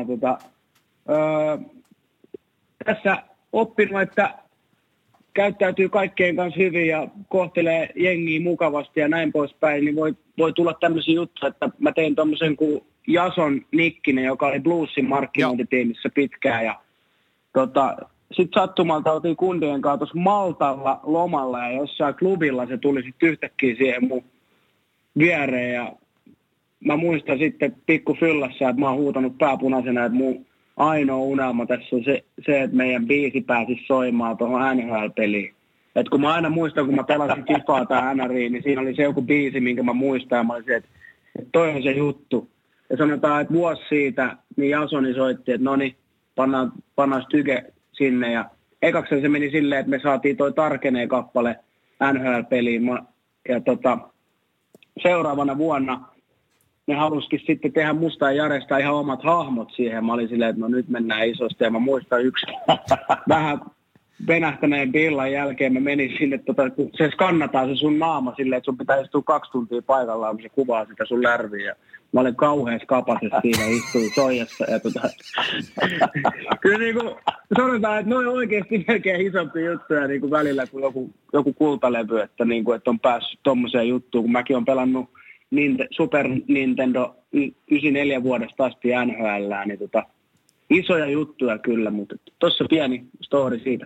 Tässä oppinut, että käyttäytyy kaikkien kanssa hyvin ja kohtelee jengiä mukavasti ja näin poispäin, niin voi tulla tämmöisiä juttuja, että mä tein tommosen kuin Jason Nikkinen, joka oli Bluesin markkinointitiimissä pitkään ja sitten sattumalta oltiin kundien kanssa tuossa Maltalla lomalla ja jossain klubilla se tuli sitten yhtäkkiä siihen mun viereen ja mä muistan sitten pikkufyllässä, että mä oon huutanut pääpunaisena, että mun ainoa unelma tässä on se että meidän biisi pääsisi soimaan tuohon NHL-peliin. Että kun mä aina muistan, kun mä pelasin Kifaa tai NRiin, niin siinä oli se joku biisi, minkä mä muistan ja mä olin se, että toi on se juttu. Ja sanotaan, että vuosi siitä, niin Jasoni soitti, että no niin, pannaan Styke sinne. Ja ekaksi se meni silleen, että me saatiin toi Tarkenee kappale NHL-peliin. Ja seuraavana vuonna ne halusikin sitten tehdä musta ja Jaresta ihan omat hahmot siihen. Mä olin silleen, että no nyt mennään isosti. Ja mä muistan yksi vähän venähtäneen billan jälkeen mä menin sinne, kun se skannataan se sun naama silleen, että sun pitää istua 2 tuntia paikallaan, kun se kuvaa sitä sun lärviä. Mä olin kauhean kapasessa siinä, istuin soijassa ja kyllä niinku sanotaan, että ne on oikeasti melkein isompi juttuja niinku välillä kuin joku kultalevy, että niinku, että on päässyt tommoseen juttuun, kun mäkin on pelannut Super Nintendo 94 vuodesta asti NHL:ää, niin isoja juttuja kyllä, mutta tuossa pieni story siitä.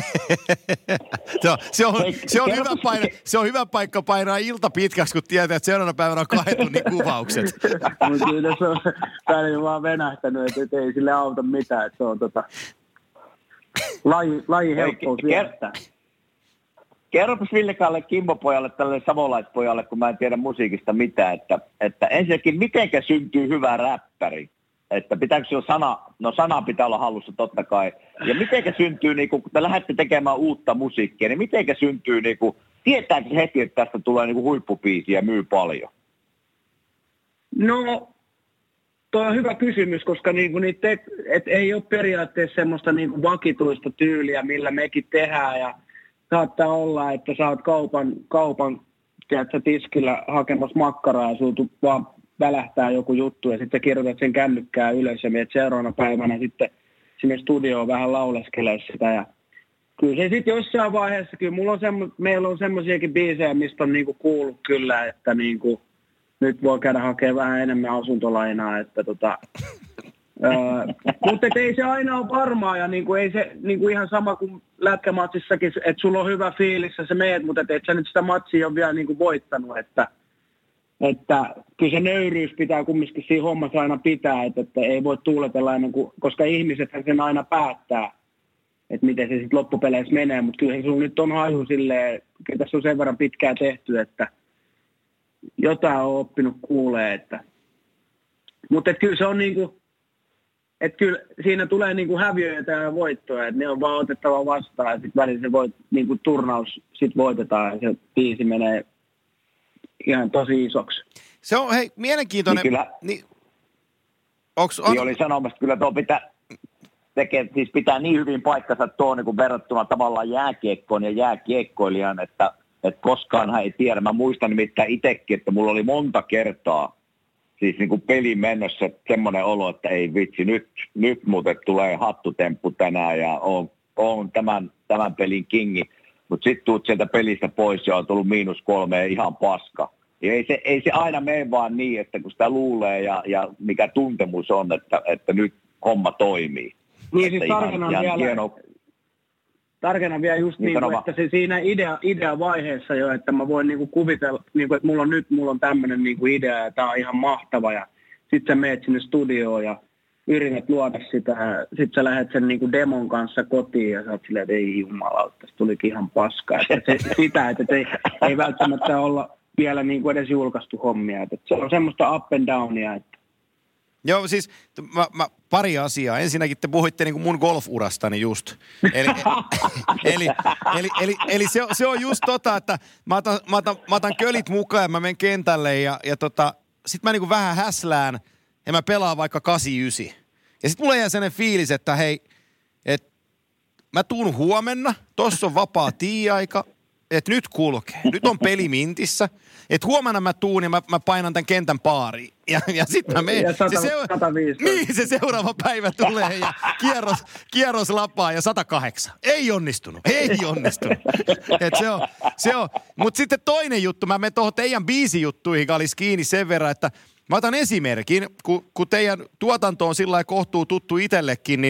Se on hyvä paikka painaa ilta pitkäksi, kun tietää, että seuraavana päivänä on 2 tunnin kuvaukset. Mutta kyllä se on välillä vaan venähtänyt, että ei sille auta mitään, että se on laji helppous viettää. Kerropas Ville-Kalle Kimmo-pojalle, tälle savolaispojalle, kun mä en tiedä musiikista mitään, että ensinnäkin mitenkä syntyy hyvä räppäri? Että pitääkö se olla sana pitää olla hallussa totta kai. Ja mitenkä syntyy, niin kun te lähdette tekemään uutta musiikkia, niin mitenkä syntyy, niin kun, tietääkö heti, että tästä tulee niin huippubiisi ja myy paljon? No, tuo on hyvä kysymys, koska niin et ei ole periaatteessa semmoista niin vakituista tyyliä, millä mekin tehdään. Ja saattaa olla, että sä oot kaupan tiedätkö, tiskillä hakemassa makkaraa ja sulta vaan välähtää joku juttu ja sitten kirjoitat sen kännykkää ylös ja menet seuraavana päivänä sitten sinne studioon vähän lauleskelee sitä. Ja kyllä se sitten jossain vaiheessa, kyllä meillä on semmoisiakin biisejä, mistä on niinku kuullut kyllä, että niinku, nyt voi käydä hakemaan vähän enemmän asuntolainaa. Että mutta ei se aina ole varmaa ja niinku, ei se niinku ihan sama kuin lätkämatsissakin, että sulla on hyvä fiilis ja sä meet, mutta et sä nyt sitä matsia on vielä niinku voittanut, että kyllä se nöyryys pitää kumminkin siinä hommassa aina pitää, että ei voi tuuletella ennen kuin, koska ihmisethän sen aina päättää, että miten se sitten loppupeleissä menee, mutta kyllä se nyt on haju silleen, kyllä tässä on sen verran pitkään tehty, että jotain on oppinut kuulee, mutta kyllä se on niinku, että kyllä siinä tulee niinku häviöitä ja voittoja, että ne on vaan otettava vastaan ja sitten välillä se niinku turnaus sitten voitetaan ja se biisi menee ihan tosi isoksi. Se on, hei, mielenkiintoinen. Niin kyllä, oli sanomassa, kyllä tuo pitää niin hyvin paikkansa tuo niin kuin verrattuna tavallaan jääkiekkoon ja jääkiekkoilijan, että koskaanhan ei tiedä. Mä muistan nimittäin itsekin, että mulla oli monta kertaa siis niin kuin pelin mennessä semmoinen olo, että ei vitsi, nyt muuten tulee hattutemppu tänään ja on tämän pelin kingi. Mutta sitten tuut sieltä pelistä pois ja on tullut -3 ja ihan paska. Ja ei se aina mene vaan niin, että kun sitä luulee ja mikä tuntemus on, että nyt homma toimii. Niin siis tarkennan vielä just niin, että se siinä idea-vaiheessa jo, että mä voin niinku kuvitella, niinku, että mulla on tämmöinen niinku idea ja tää on ihan mahtava ja sit sä meet sinne studioon ja yrität luoda sitä, sit sä lähdet sen niinku demon kanssa kotiin ja sä oot silleen, että ei jumalauta, tästä tulikin ihan paskaa. Että ei välttämättä olla vielä niinku edes julkaistu hommia, että se on semmoista up and downia. Että. Joo, siis pari asiaa. Ensinnäkin te puhuitte niinku mun golf-urastani just. Eli se on just että mä otan kölit mukaan ja mä menen kentälle ja sit mä niinku vähän häslään ja mä pelaan vaikka 89. Ja sit mulla jää sellainen fiilis, että hei, mä tuun huomenna, tossa on vapaa tiiaika, että nyt kulkee. Nyt on peli mintissä. Että huomenna mä tuun ja mä painan tämän kentän baariin. Ja sit mä menen. Ja 115. Niin, se seuraava päivä tulee ja kierros lapaa ja 108. Ei onnistunut. Et se on. Mutta sitten toinen juttu, mä menen tuohon teidän biisijuttuihin, olisi kiinni sen verran, että mä otan esimerkin, kun teidän tuotanto on sillä lailla kohtuu tuttu itsellekin, niin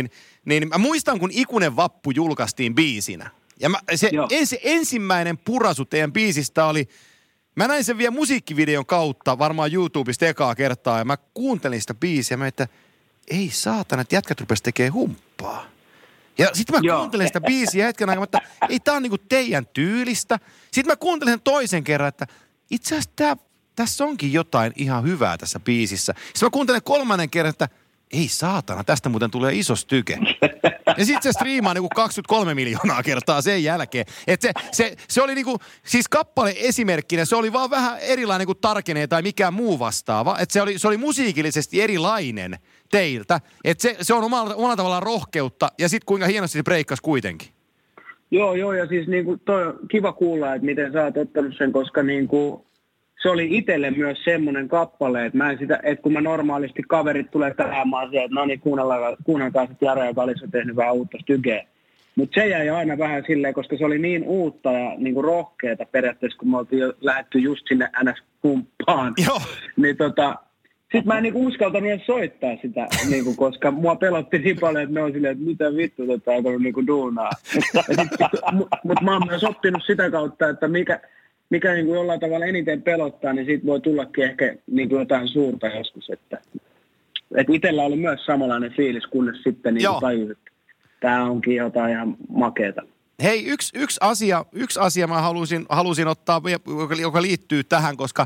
niin mä muistan, kun Ikuinen vappu julkaistiin biisinä. Ja se ensimmäinen purasu teidän biisistä oli, mä näin sen vielä musiikkivideon kautta, varmaan YouTubesta ekaa kertaa, ja mä kuuntelin sitä biisiä, ja mä että ei saatana, että jätkät rupesi tekemään humppaa. Ja sitten mä kuuntelin sitä biisiä hetken aikaa, että ei tää on niinku teidän tyylistä. Sitten mä kuuntelin sen toisen kerran, että itse asiassa tässä onkin jotain ihan hyvää tässä biisissä. Sitten mä kuuntelen kolmannen kerran, että ei saatana, tästä muuten tulee iso styke. Ja sitten se striimaa niinku 23 miljoonaa kertaa sen jälkeen. Että se oli niinku, siis kappale esimerkkinä, se oli vaan vähän erilainen kuin Tarkenee tai mikään muu vastaava. Että se oli musiikillisesti erilainen teiltä. Että se on omalla tavallaan rohkeutta ja sitten kuinka hienosti se breikkasi kuitenkin. Joo, ja siis niinku toi on kiva kuulla, että miten sä oot ottanut sen, koska niinku se oli itselle myös semmoinen kappale, että mä en sitä, että kun mä normaalisti kaverit tulee tähämään siihen, että no niin, kuunnelkaa sitten Jare ja Kalis on tehnyt vähän uutta stygeä. Mutta se jäi aina vähän silleen, koska se oli niin uutta ja niinku rohkeata periaatteessa, kun me oltiin jo lähdetty just sinne NS-kumppaan. Joo. Niin sitten mä en niinku uskaltanut edes soittaa sitä, niinku, koska mua pelotti niin paljon, että ne on silleen, että mitä vittu tätä ei ollut niinku duunaa. Mutta mä oon myös oppinut sitä kautta, että mikä niin kuin jollain tavalla eniten pelottaa, niin siitä voi tullakin ehkä niin kuin jotain suurta joskus. Että itsellä oli myös samanlainen fiilis, kunnes sitten niin tajus, että tämä onkin jotain ihan makeeta. Hei, yksi asia mä halusin ottaa, joka liittyy tähän, koska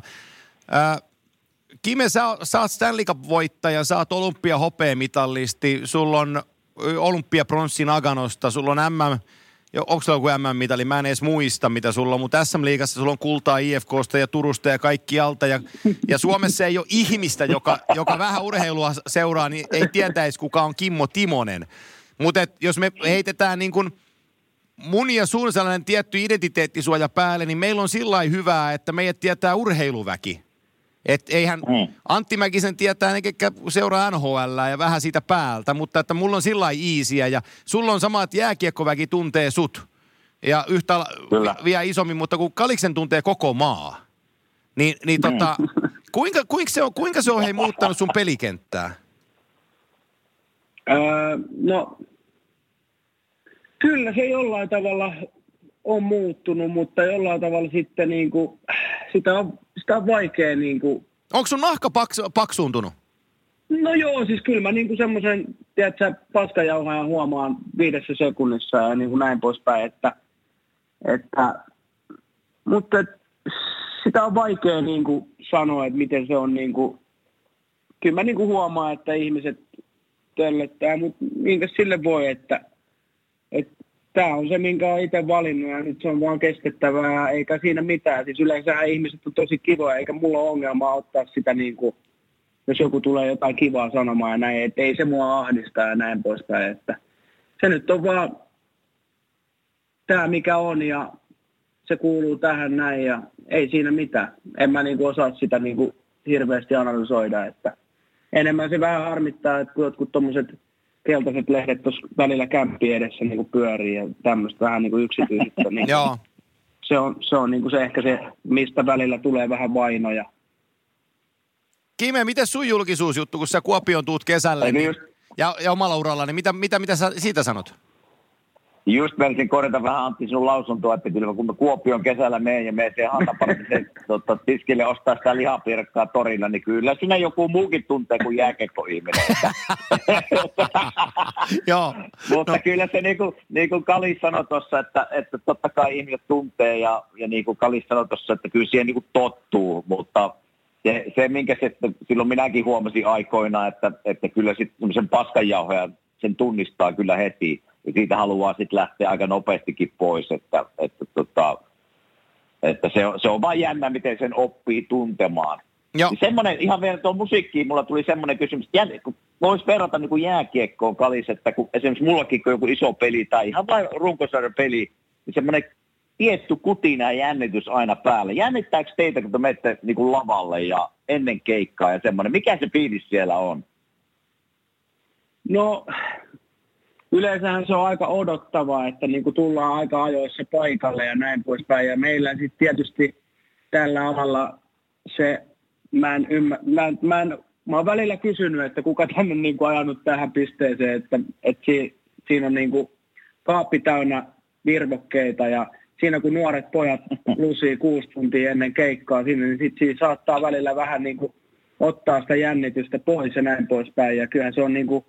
Kime, sä oot Stanley Cup-voittaja, sä oot olympia-hopeamitalisti, sulla on olympiapronssi Naganosta, sulla on onko sulla joku MM-mitali? Mä en edes muista, mitä sulla on, mutta SM-liigassa sulla on kultaa IFK:sta ja Turusta ja kaikkialta. Ja Suomessa ei ole ihmistä, joka vähän urheilua seuraa, niin ei tietäisi, kuka on Kimmo Timonen. Mutta jos me heitetään niin kuin mun ja sun sellainen tietty identiteettisuoja päälle, niin meillä on sillä lailla hyvää, että meidät tietää urheiluväki. Että eihän Antti Mäkisen tietää ne, ketkä seuraa NHL ja vähän siitä päältä, mutta että mulla on sillä lailla easyä ja sulla on sama, että jääkiekkoväki tuntee sut. Ja yhtä vielä isommin, mutta kun Kaliksen tuntee koko maa, niin kuinka se on hei muuttanut sun pelikenttää? No, kyllä se jollain tavalla on muuttunut, mutta jollain tavalla sitten niinku, sitä on vaikea niinku. Onko sun nahka paksuuntunut? No joo, siis kyllä mä niinku semmoisen, tiedätkö, paskajauhajan huomaan 5 sekunnissa ja niinku näin poispäin, mutta sitä on vaikea niinku sanoa, että miten se on niinku, kyllä mä niinku huomaan, että ihmiset töllöttää, mutta minkä sille voi, että tämä on se, minkä olen itse valinnut ja nyt se on vaan kestettävää, eikä siinä mitään. Siis yleensä ihmiset on tosi kivoja, eikä mulla ole ongelmaa ottaa sitä niin kuin, jos joku tulee jotain kivaa sanomaan ja näin, että ei se mua ahdista ja näin poispäin. Että se nyt on vaan tämä, mikä on ja se kuuluu tähän näin ja ei siinä mitään. En mä niin kuin osaa sitä niin kuin hirveästi analysoida, että enemmän se vähän harmittaa, että kun jotkut tommoset keltaiset lehdet tuossa välillä kämppi edessä niin kuin pyörii ja tämmöistä vähän niin kuin yksityisyyttä. Niin se on niin kuin se ehkä se, mistä välillä tulee vähän vainoja. Kime, miten sun julkisuusjuttu, kun sä Kuopioon tuut kesälle ja omalla uralla, niin mitä sä siitä sanot? Just menisin korjata vähän Antti sinun lausuntoa, että kyllä kun mä Kuopion kesällä menen ja menen siihen Hantapartisen tiskille ostaa sitä lihapirkkaa torilla, niin kyllä siinä joku muukin tuntee kuin jääkiekko-ihminen. Joo. Mutta kyllä se niin kuin Kalis sanoi tuossa, että totta kai ihmiset tuntee ja niin kuin Kalis sanoi tuossa, että kyllä siihen niin kuin tottuu, mutta se minkä silloin minäkin huomasin aikoina, että kyllä sitten semmoisen paskanjauhojan sen tunnistaa kyllä heti. Ja siitä haluaa sitten lähteä aika nopeastikin pois, että se on vaan jännä, miten sen oppii tuntemaan. Semmoinen, ihan vielä tuon musiikkiin, mulla tuli semmoinen kysymys, kun voisi verrata niin kuin jääkiekkoon Kalis, että kun esimerkiksi mullakin kun joku iso peli tai ihan vain runkosarjan peli, niin semmoinen tietty kutina ja jännitys aina päällä. Jännittääkö teitä, kun te menette niin kuin lavalle ja ennen keikkaa ja semmoinen, mikä se fiilis siellä on? No, yleensähän se on aika odottavaa, että niin kuin tullaan aika ajoissa paikalle ja näin poispäin. Ja meillä sitten tietysti tällä alalla se, mä oon välillä kysynyt, että kuka tänne niin kuin ajanut tähän pisteeseen, että siinä on niinku kaappi täynnä virvokkeita ja siinä kun nuoret pojat lusii 6 tuntia ennen keikkaa sinne, niin sitten siinä saattaa välillä vähän niinku ottaa sitä jännitystä pois ja näin poispäin. Ja kyllähän se on niinku,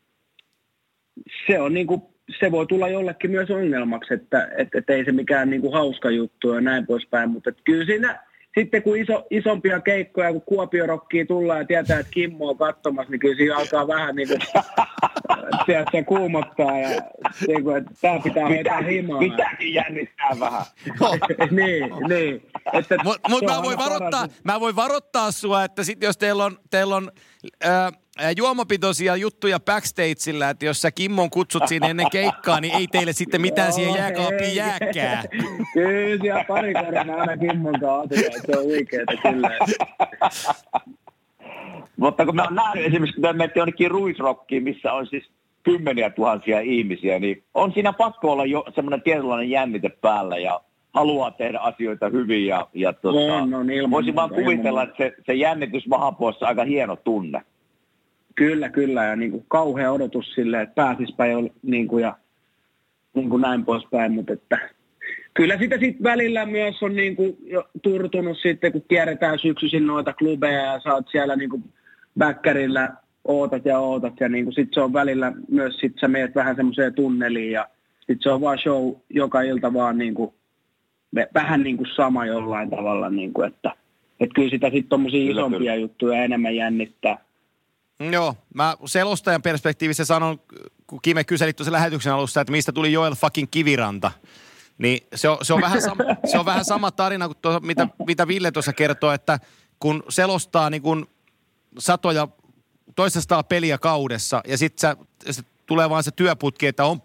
se voi tulla jollekin myös ongelmaksi, että ei se mikään niinku hauska juttu ja näin poispäin, mutta kyllä siinä sitten kun isompia keikkoja, kun Kuopio-rockia tullaan ja tietää, että Kimmo on katsomassa, niin kyllä siinä alkaa vähän niin kuin, se kuumottaa ja niin kuin, että tämä pitää hoitaa himaa. Pitääkin jännittää vähän. niin. Mutta mä voin varoittaa sua, että sit jos teillä on juomapitoisia juttuja backstageillä, että jos sä Kimmon kutsut siinä ennen keikkaa, niin ei teille sitten mitään siihen jääkaappiin jääkää. Kyllä, siellä pari kerran aina Kimmon kanssa, se on oikeeta kyllä. Mutta kun mä oon nähnyt esimerkiksi, kun menette jonnekin Ruisrockiin, missä on siis 10,000 ihmisiä, niin on siinä pakko olla jo semmoinen tietynlainen jännite päällä ja haluaa tehdä asioita hyvin ja voisin vaan kuvitella, että se jännitys mahapuolessa aika hieno tunne. Kyllä, ja niin kuin kauhea odotus silleen, että pääsispä jo niin kuin näin poispäin, mutta että kyllä sitä sitten välillä myös on niin kuin jo turtunut sitten, kun kierretään syksyisin noita klubeja ja sä oot siellä niin kuin bäkkärillä ootat ja niin kuin sit se on välillä myös sit sä meet vähän semmoiseen tunneliin ja sit se on vaan show joka ilta vaan niin kuin vähän niin kuin sama jollain tavalla, niin kuin, että kyllä sitä sitten tommosia isompia juttuja enemmän jännittää. Joo, mä selostajan perspektiivissä sanon, kun Kime kyselit tuossa lähetyksen alussa, että mistä tuli Joel fucking Kiviranta, niin se on vähän sama tarina kuin tuossa, mitä Ville tuossa kertoo, että kun selostaa niin kun satoja, toisestaan peliä kaudessa ja sitten tulee vaan se työputki, että on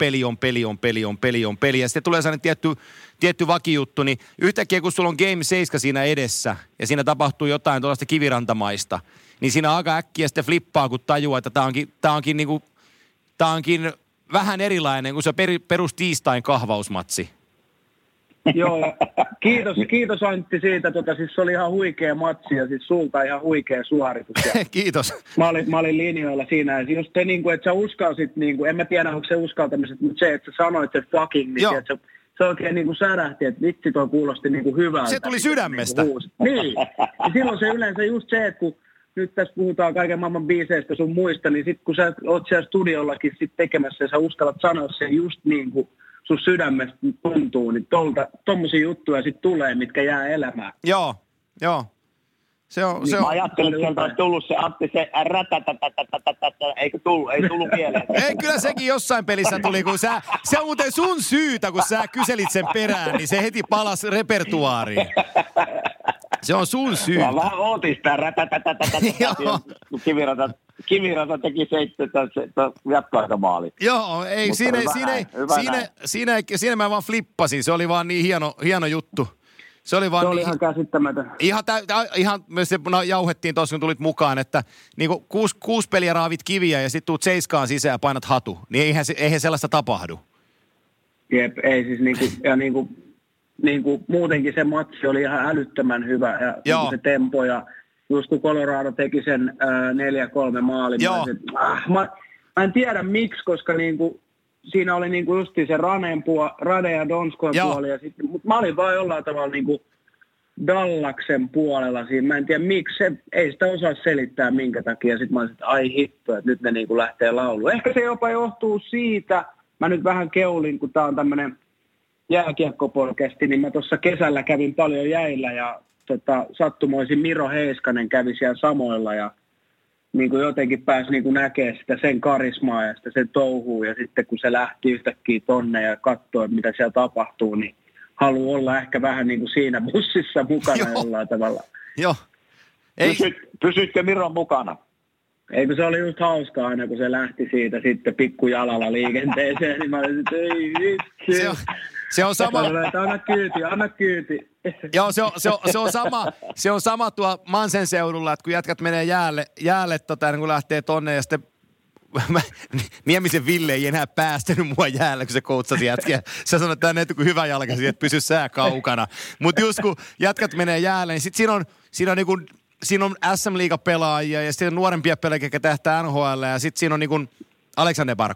peli. Ja sitten tulee sellainen tietty vakijuttu, niin yhtäkkiä kun sulla on Game 7 siinä edessä ja siinä tapahtuu jotain tuollaista kivirantamaista, niin siinä aika äkkiä sitten flippaa, kun tajuaa, että tää onkin vähän erilainen kuin se perus tiistain kahvausmatsi. Joo, kiitos Antti siitä. Siis se oli ihan huikea matsi ja siis sulta ihan huikea suoritus. Kiitos. Mä olin linjoilla siinä. Ja just se, niin kuin, että sä uskalsit, niin kuin, en mä tiedä, onko se uskaltamiset, mutta se, että sä sanoit se fucking, niin se oikein niin kuin särähti, että vitsi toi kuulosti niin kuin hyvältä. Se tuli sydämestä. Niin. Ja silloin se yleensä just se, että kun nyt tässä puhutaan kaiken maailman biiseistä sun muista, niin sit kun sä oot siellä studiollakin sit tekemässä ja sä uskallat sanoa sen just niin kuin sun sydämestä tuntuu, niin tommosia juttuja sit tulee, mitkä jää elämään. Joo. Se on. Mä ajattelin, että sieltä olisi tullut se Antti, se ei tullut mieleen. Ei, kyllä sekin jossain pelissä tuli, kun se on muuten sun syytä, kun sä kyselit sen perään, niin se heti palasi repertuaariin. Se on sun syytä. Mä vähän ootin sitä kun Kiviranta teki 7 jatkoaikamaali. Joo, ei, siinä mä vaan flippasin. Se oli vaan niin hieno juttu. Se oli ihan käsittämätön. Ihan myös se jauhettiin tuossa, kun tulit mukaan, että niinku 6 peliä raavit kiviä ja sitten tuut 7 sisään ja painat hatu. Niin eihän sellaista tapahdu. Jep, ei siis niinku muutenkin se matsi oli ihan älyttömän hyvä ja se tempo ja just kun Colorado teki sen 4-3 maalin. Mä en tiedä miksi, koska niinku siinä oli niinku justiin se Rade ja Donskoin puoli ja sitten, mutta mä olin vaan jollain tavalla niinku Dallaksen puolella siinä. Mä en tiedä miksi, ei sitä osaa selittää minkä takia. Sitten mä olisin, että ai hitto, että nyt ne niinku lähtee lauluun. Ehkä se jopa johtuu siitä, mä nyt vähän keulin, kun tää on tämmönen jääkiekkopodcasti, niin mä tuossa kesällä kävin paljon jäillä ja sattumoisin Miro Heiskanen kävi siellä samoilla ja niin kuin jotenkin pääsi niin kuin näkemään sitä sen karismaa ja sitä sen touhua ja sitten kun se lähti yhtäkkiä tonne ja katsoi, mitä siellä tapahtuu, niin haluaa olla ehkä vähän niin kuin siinä bussissa mukana jollain tavalla. Joo. Pysytkö Miron mukana? Eikö se oli just hauskaa aina, kun se lähti siitä sitten pikkujalalla liikenteeseen, niin mä olin, että ei vitsi. Se on sama. Anna kyyti. Joo, se on sama tuo Mansen seudulla, että kun jätkät menee jäälle kun lähtee tonne ja sitten Niemisen Ville ei enää päästänyt mua jäällä, kun se koutsasi jätkiä. Sä sanoit, että tämä on kuin hyvä jalkasi, että pysy sää kaukana. Mutta just kun jätkät menee jäälle, niin sitten siinä on SM-liiga-pelaajia ja sitten on nuorempia pelaajia, jotka tähtää NHL ja sitten siinä on niin kuin Aleksander Barkov,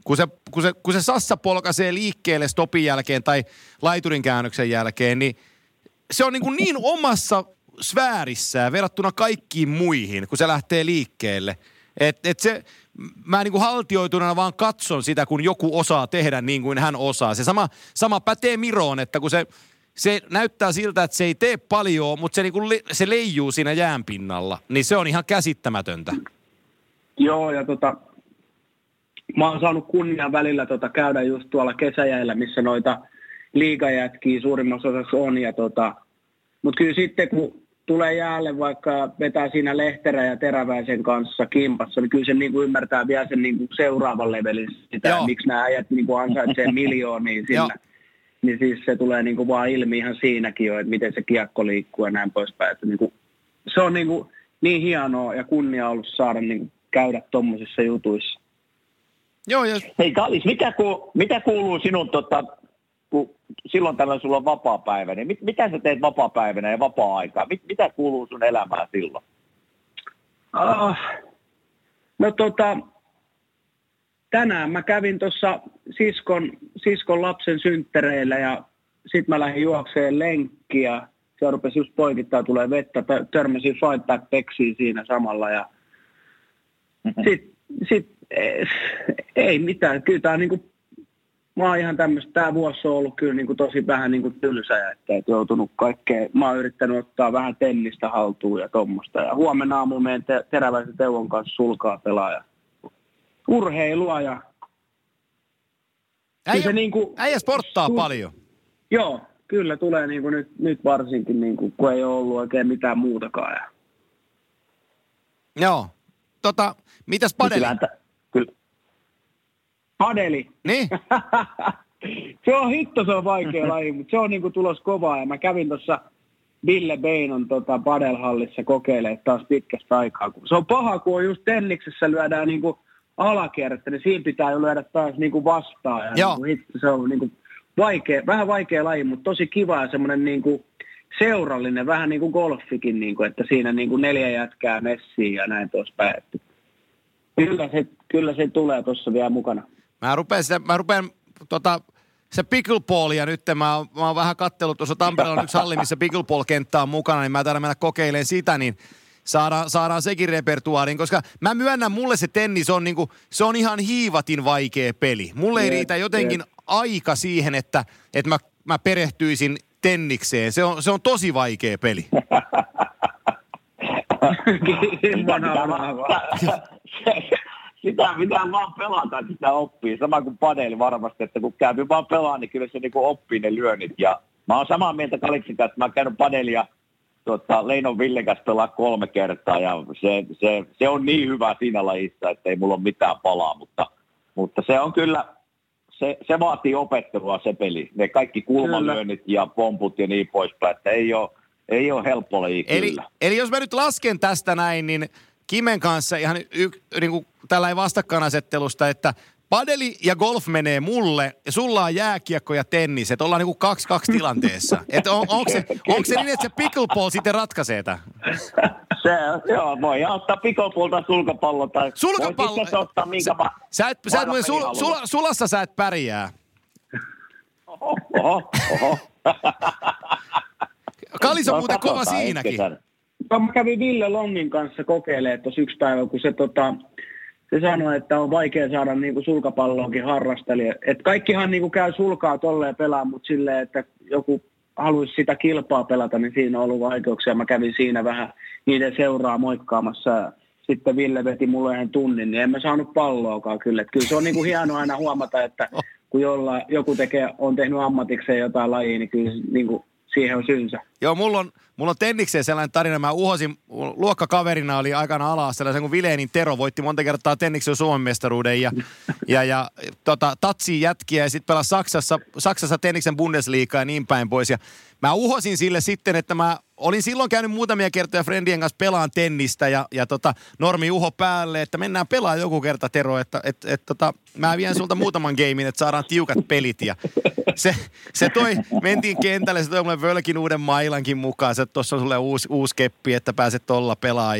kun se Sassa polkaisee liikkeelle stopin jälkeen tai laiturin käännöksen jälkeen, niin se on niin omassa sfäärissään verrattuna kaikkiin muihin, kun se lähtee liikkeelle. Mä haltioituna vaan katson sitä, kun joku osaa tehdä niin kuin hän osaa. Se sama pätee Miroon, että kun se näyttää siltä, että se ei tee paljon, mutta se leijuu siinä jään pinnalla, niin se on ihan käsittämätöntä. Joo, ja mä oon saanut kunnian välillä käydä just tuolla kesäjäillä, missä noita liigajätkiä suurimmassa osassa on. Mutta kyllä sitten, kun tulee jäälle vaikka vetää siinä Lehterä ja Teräväisen kanssa kimpassa, niin kyllä se ymmärtää vielä sen seuraavan levelin sitä, miksi nämä äijät ansaitsee miljoonia sillä. Niin siis se tulee vaan ilmi ihan siinäkin jo, että miten se kiekko liikkuu ja näin poispäin. Että se on niin hienoa ja kunnia ollut saada käydä tommosissa jutuissa. Joo, jos... Hei Kallis, mitä kuuluu sinun, kun silloin tällä sulla on vapaa-päivä, niin mitä sä teet vapaa-päivänä ja vapaa-aikaa? Mitä kuuluu sun elämään silloin? Tänään mä kävin tuossa siskon lapsen synttäreillä ja sit mä lähdin juokseen lenkkiä. Se rupesi just poikittaa, tulee vettä, törmäsin Fight Back Bexiin siinä samalla ja sit ei mitään. Kyllä tää mä oon ihan tämmöistä, tää vuosi on ollut kyllä tosi vähän tylsä, että et joutunut kaikkea. Mä oon yrittänyt ottaa vähän tennistä haltuun ja tommoista ja huomenna aamulla meidän Teräväisen Teuvon kanssa sulkaa pelaaja. Urheilua ja... Äijä sporttaa paljon. Joo, kyllä tulee nyt varsinkin, kun ei ole ollut oikein mitään muutakaan. Joo. Mitäs padeli? Kyllä. Padeli? Niin? Se on vaikea laji, mutta se on tulos kovaa. Ja mä kävin tuossa Ville Beinon padelhallissa kokeilemaan taas pitkästä aikaa. Se on paha, kun on just tenniksessä lyödään alakierrettä, niin siinä pitää jo lyödä taas vastaan. Ja se on vähän vaikea laji, mutta tosi kiva ja semmoinen seurallinen, vähän niin kuin golfikin, että siinä 4 jätkää messiin ja näin tuossa päin. Kyllä se tulee tuossa vielä mukana. Mä rupean se pickleballia nyt, mä oon vähän kattellut tuossa Tampereella yksi halli, missä pickleball-kenttä on mukana, niin mä taidan mennä kokeilemaan sitä, niin saadaan sekin repertuaariin, koska mä myönnän, mulle se tennis on se on ihan hiivatin vaikea peli. Mulle ei riitä jotenkin aika siihen, että mä perehtyisin tennikseen. Se on tosi vaikea peli. Sitä pitää vaan pelata, että sitä oppii. Sama kuin padeli varmasti, että kun käy vaan pelaa, niin kyllä se oppii ne lyönnit. Ja mä oon samaa mieltä Kaliksin kanssa, että mä oon käynyt padelia Leinon Villen kanssa pelaa 3 kertaa ja se on niin hyvä siinä lajissa, että ei mulla ole mitään palaa, mutta se on kyllä, se vaatii opettelua se peli. Ne kaikki kulmalyönnit ja pomput ja niin poispäin, että ei ole helppo laji kyllä. Eli jos mä nyt lasken tästä näin, niin Kimen kanssa ihan tällainen vastakkainasettelusta, että padeli ja golf menee mulle ja sulla on jääkiekko ja tennis, että ollaan 2-2 tilanteessa. Että onko se niin, että se pickleball sitten ratkaisee tämän? Voi ottaa pickleballta sulkapallo tai sulkapallo. Voit itse ottaa minkä sulassa sä et pärjää. Oho. Kallis on muuten kova siinäkin. Mä kävin Ville Longin kanssa kokeilemaan tuossa yksi päivä, kun se sanoi, että on vaikea saada sulkapalloonkin harrastelija. Että kaikkihan käy sulkaa tolleen pelaa, mutta silleen, että joku haluaisi sitä kilpaa pelata, niin siinä on ollut vaikeuksia. Mä kävin siinä vähän niiden seuraa moikkaamassa ja sitten Ville veti mulle ihan tunnin, niin en mä saanut palloakaan kyllä. Että kyllä se on hienoa aina huomata, että kun joku on tehnyt ammatikseen jotain lajia, niin kyllä siihen on syynsä. Joo, mulla on tennikseen sellainen tarina. Mä uhosin, luokkakaverina oli aikana ala-asteella, kun Vileenin Tero voitti monta kertaa tenniksen Suomen mestaruuden ja tatsiin jätkiä ja sitten pelasi Saksassa tenniksen Bundesliigaa ja niin päin pois. Ja mä uhosin sille sitten, että mä olin silloin käynyt muutamia kertoja friendien kanssa pelaan tennistä ja normi uho päälle, että mennään pelaa joku kerta Tero, että mä vien sulta muutaman gamein, että saadaan tiukat pelit ja se mentiin kentälle, se toi mulle Völkin uuden mailankin mukaan, se tuossa on sulle uusi keppi, että pääset tolla pelaamaan ja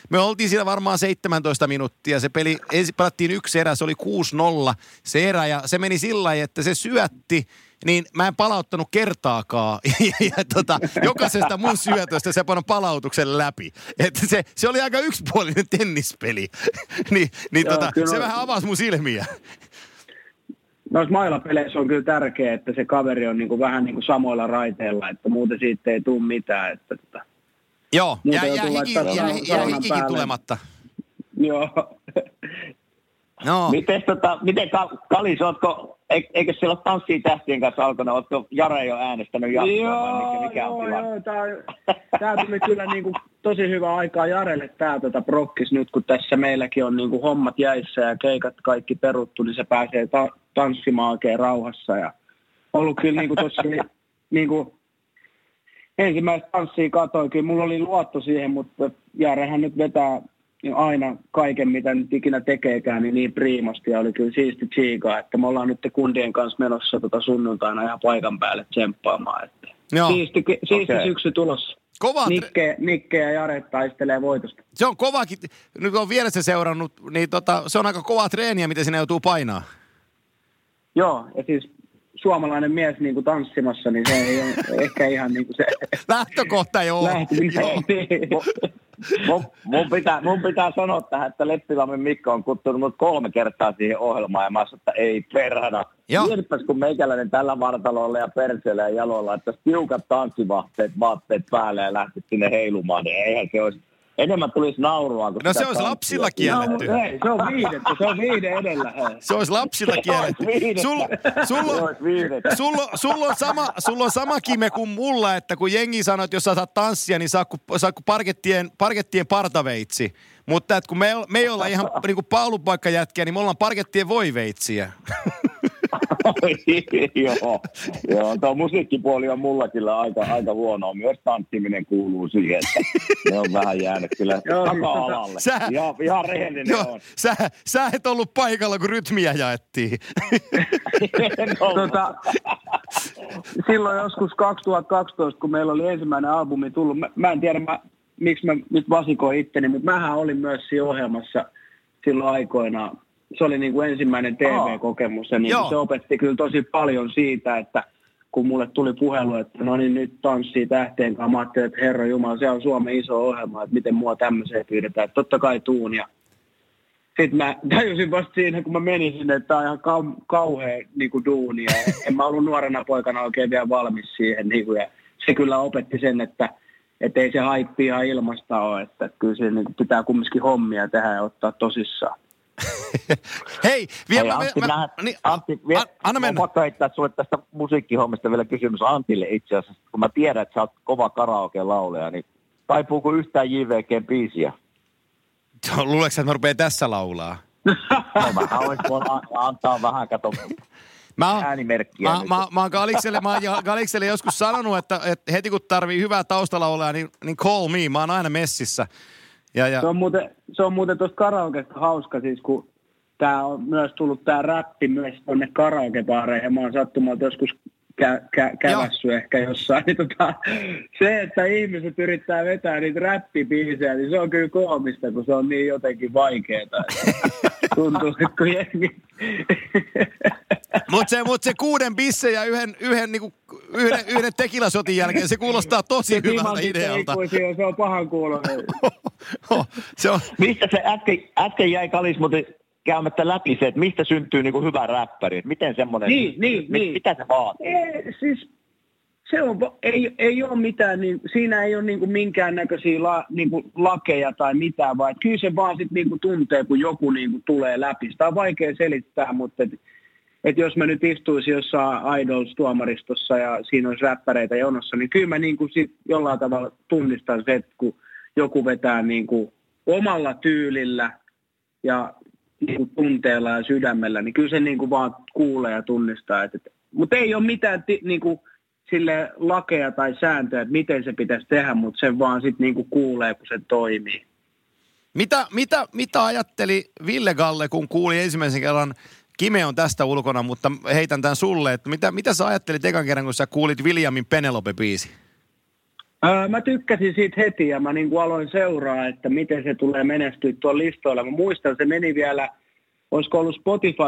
me oltiin siellä varmaan 17 minuuttia. Se peli, pelattiin 1 erä, se oli 6-0 se erä ja se meni sillä lailla, että se syötti, niin mä en palauttanut kertaakaan. Jokaisesta mun syötöstä se paino palautuksen läpi. Että se oli aika yksipuolinen tennispeli. Se vähän avasi mun silmiä. Noissa mailapeleissä on kyllä tärkeää, että se kaveri on niinku vähän niinku samoilla raiteilla, että muuten siitä ei tule mitään. Että Joo, jää hikikin tulematta. Joo. No. Miten Kalis, eikö siellä ole Tanssii tähtien kanssa alkanut? Oletko Jare jo äänestänyt jatkoa? Mikä on tilanne? Tämä tuli kyllä niinku tosi hyvä aikaa Jarelle tämä prokkis nyt, kun tässä meilläkin on niinku hommat jäissä ja keikat kaikki peruttu, niin se pääsee tanssimaan oikein rauhassa. Ja ollut kyllä niinku tossa niinku ensimmäistä tanssia katoikin. Mulla oli luotto siihen, mutta Jarehän nyt vetää aina kaiken, mitä nyt ikinä tekeekään, niin priimasti. Ja oli kyllä siisti tsiikaa, että me ollaan nyt kundien kanssa menossa sunnuntaina ihan paikan päälle tsemppaamaan. Että siisti syksy tulossa. Nikke ja Jare taistelee voitosta. Se on kovakin, nyt on vieressä seurannut, niin se on aika kova treeniä, mitä sinne joutuu painaa. Joo, ja siis suomalainen mies niin kuin tanssimassa, niin se ei ole ehkä ihan niin kuin se lähtökohta ei ole. Mun pitää sanoa tähän, että Leppilammen Mikko on kuttunut mut 3 kertaa siihen ohjelmaan ja mä sanoin, että ei perhana. Tiedäpäs, kun meikäläinen tällä vartalolla ja perseellä ja jaloilla, että tiukat tanssivaatteet päälle ja lähti sinne heilumaan, niin eihän se olisi. Enemmän tulisi naurua. No se olisi lapsilla kielletty. No, hei, se on viide edellä. Hei. Se olisi lapsilla kielletty. Sulla on sama kime kuin mulla, että kun jengi sanoo, että jos sä saat tanssia, niin saa kuin parkettien partaveitsi. Mutta että kun me ei olla ihan niin kuin paalupaikkajätkiä, niin me ollaan parkettien voiveitsiä. Joo, tuo musiikkipuoli on mulla kyllä aika huonoa. Myös tanssiminen kuuluu siihen, että ne on vähän jäänyt kyllä taka-alalle. Ihan rehellinen on. Sä et ollut paikalla, kun rytmiä jaettiin. Silloin joskus 2012, kun meillä oli ensimmäinen albumi tullut, mä en tiedä, miksi mä nyt vasikoin itteni, mutta mähän olin myös siinä ohjelmassa silloin aikoinaan. Se oli niin kuin ensimmäinen TV-kokemus ja niin se opetti kyllä tosi paljon siitä, että kun mulle tuli puhelu, että no niin nyt tanssii tähtien kanssa, mä ajattelin, että herra jumala, se on Suomen iso ohjelma, että miten mua tämmöiseen pyydetään, että totta kai tuun. Ja sitten mä tajusin vasta siinä, kun mä menin sinne, että tää on ihan kauhea niin kuin duuni ja en mä ollut nuorena poikana oikein vielä valmis siihen. Niin kuin, ja se kyllä opetti sen, että ei se haippi ihan ilmasta ole, että kyllä se niin kuin pitää kumminkin hommia tehdä ja ottaa tosissaan. Hei, Antti, anna mennä. Mä pakko heittää sulle tästä musiikkihommista vielä kysymys Antille itse asiassa. Kun mä tiedän, että sä oot kova karaoke-lauleja, niin taipuuko yhtään JVG:n biisiä? Luuleeko sä, että mä rupean tässä laulaa? No vähän olisi antaa vähän, kato, äänimerkkiä. Mä oon Kalikselle joskus sanonut, että heti kun tarvii hyvää taustalaulaa, niin call me, mä oon aina messissä. Ja. Se on muuten tuosta karaokesta hauska, siis kun tää on myös tullut tää räppi myös tonne karaokebaareihin. Mä oon sattumalta joskus kävässyt ehkä jossain. Niin se, että ihmiset yrittää vetää niitä räppibiisejä, niin se on kyllä koomista, kun se on niin jotenkin vaikeeta. Tuntuu, että kun jengi... Mut se 6 bisse ja yhden tekilasotin jälkeen, se kuulostaa tosi hyvältä idealta. Se on pahan kuuloinen. Mistä se äsken jäi Kalis muuten käymättä läpi se, että mistä syntyy niinku hyvä räppäri? Miten semmoinen... Niin. Mitä se vaatii? Siis se on, ei ole mitään, niin, siinä ei ole niinku minkäännäköisiä niinku lakeja tai mitään, vaan kyllä se vaan sit niinku tuntee, kun joku niinku tulee läpi. Sitä on vaikea selittää, mutta et jos mä nyt istuisin jossain Idols-tuomaristossa ja siinä olisi räppäreitä jonossa, niin kyllä mä niinku sit jollain tavalla tunnistan se, että kun joku vetää niinku omalla tyylillä ja niinku tunteella ja sydämellä, niin kyllä se niinku vaan kuulee ja tunnistaa. Mutta ei ole mitään niinku sille lakeja tai sääntöjä, että miten se pitäisi tehdä, mutta sen vaan sitten niinku kuulee, kun se toimii. Mitä ajatteli Ville Galle, kun kuuli ensimmäisen kerran, Kime on tästä ulkona, mutta heitän tämän sulle, että mitä sä ajattelit ekan kerran, kun sä kuulit Williamin Penelope-biisi? Mä tykkäsin siitä heti ja mä niin kuin aloin seuraa, että miten se tulee menestyä tuolla listoilla. Mä muistan, se meni vielä, olisiko ollut Spotify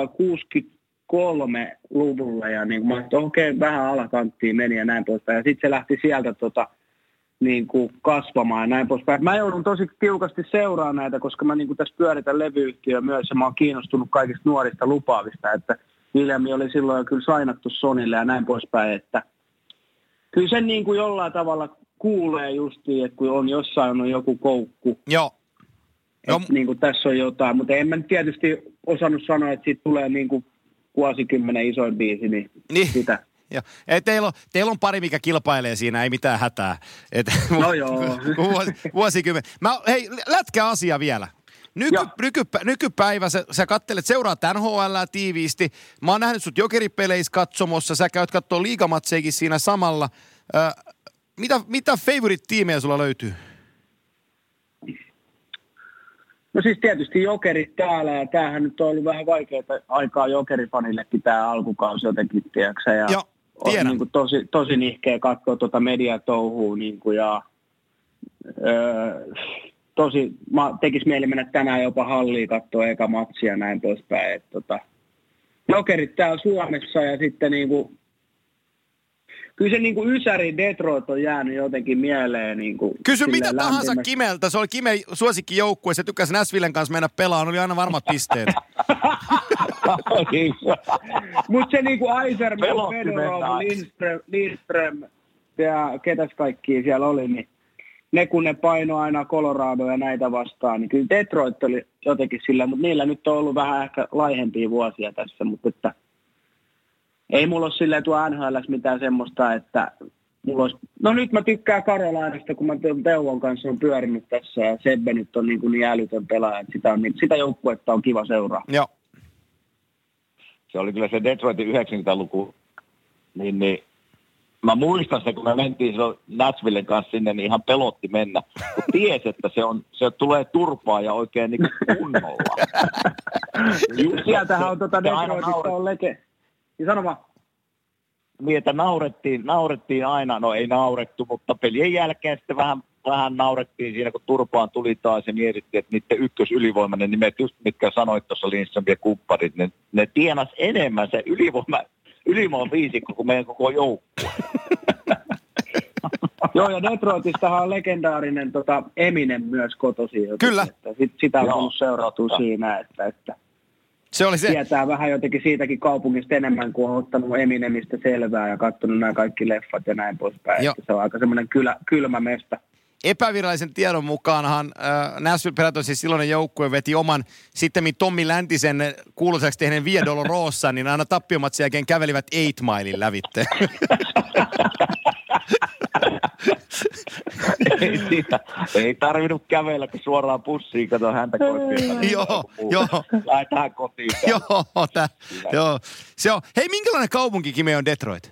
63-luvulla ja niin kuin mä ajattelin, okei, vähän alakanttiin meni ja näin poispäin. Ja sitten se lähti sieltä niin kuin kasvamaan ja näin poispäin. Mä joudun tosi tiukasti seuraamaan näitä, koska mä niin kuin tässä pyöritän levyyhtiöä myös ja mä oon kiinnostunut kaikista nuorista lupaavista, että Viljami oli silloin jo kyllä sainattu Sonille ja näin poispäin, että kyllä sen niin kuin jollain tavalla kuulee justiin, että kun on jossain on joku koukku. Joo. Niin kuin tässä on jotain, mutta en mä tietysti osannut sanoa, että siitä tulee niin kuin vuosikymmenen isoin biisi, niin. Sitä. Joo. Teillä on pari, mikä kilpailee siinä, ei mitään hätää. No joo. Vuosikymmen. Hei, lätkäasia vielä. Nykypäivä, sä kattelet, seuraat NHL:ää tiiviisti. Mä oon nähnyt sut Jokeripeleissä katsomossa, sä käyt kattoo liigamatsejakin siinä samalla. Mitä favorite-tiimejä sulla löytyy? No siis tietysti Jokerit täällä, ja tämähän nyt on ollut vähän vaikeaa aikaa Jokerifanillekin tämä alkukausi jotenkin, tiedätkö? Ja joo, tiedän. On niin kuin tosi nihkeä katsoa mediatouhua, niin kuin, ja tekisi mieli mennä tänään jopa halliin katsoa eka matsia ja näin poispäin. Että, Jokerit täällä Suomessa ja sitten niin kuin, kyllä se niin kuin Ysäri Detroit on jäänyt jotenkin mieleen. Niin kuin kysy mitä tahansa Kimeltä. Se oli Kime suosikkijoukkue. Se tykkäsi Nashvillen kanssa mennä pelaamaan. Oli aina varmat pisteet. Mutta se niin kuin Eiserman, Fedorov, Lindström ja ketäs kaikkia siellä oli, niin ne kun ne painoi aina Colorado ja näitä vastaan, niin kyllä Detroit oli jotenkin sillä, mutta niillä nyt on ollut vähän ehkä laihempia vuosia tässä, mutta että ei mulla ole silleen tuo NHL:ssä mitään semmoista, että mulla olisi. No nyt mä tykkään Carolinasta, kun mä Teuvon kanssa on pyörinyt tässä ja Sebbe nyt on niin älytön pelaaja, että sitä joukkuetta on kiva seuraa. Joo. Se oli kyllä se Detroitin 90-luku, niin mä muistan se, kun me mentiin Nashvillen kanssa sinne, niin ihan pelotti mennä, kun tiesi, että se tulee turpaa ja oikein niin kuin kunnolla. Sieltähän on Detroitista on niin sano vaan. Niin, että naurettiin aina, no ei naurettu, mutta pelien jälkeen sitten vähän naurettiin siinä, kun turpaan tuli taas ja mietittiin, että niiden ykkösylivoimainen nimet, just mitkä sanoit tuossa Lindström ja kumppanit, ne tienas enemmän se ylivoiman viisikko kuin meidän koko joukkue. Joo, ja Detroitistahan on legendaarinen Eminem myös kotoisin. Kyllä. Sitä on tullut seurattua siinä, että se oli se. Tietää vähän jotenkin siitäkin kaupungista enemmän, kuin on ottanut Eminemistä selvää ja katsonut nämä kaikki leffat ja näin poispäin. Se on aika semmoinen kylmä mesta. Epävirallisen tiedon mukaanhan Nashville Predators, siis silloinen joukkue, veti oman sittemmin Tommi Läntisen kuuluisaksi tehneen Via Dolorosa, niin aina tappiomatsin jälkeen kävelivät 8 Milein lävitte. Ei tarvinnut kävellä, kun suoraan bussiin, kato häntä koitiin. Joo. Lähdetään kotiin. Joo. Se on. Hei, minkälainen kaupunki Kime on Detroit?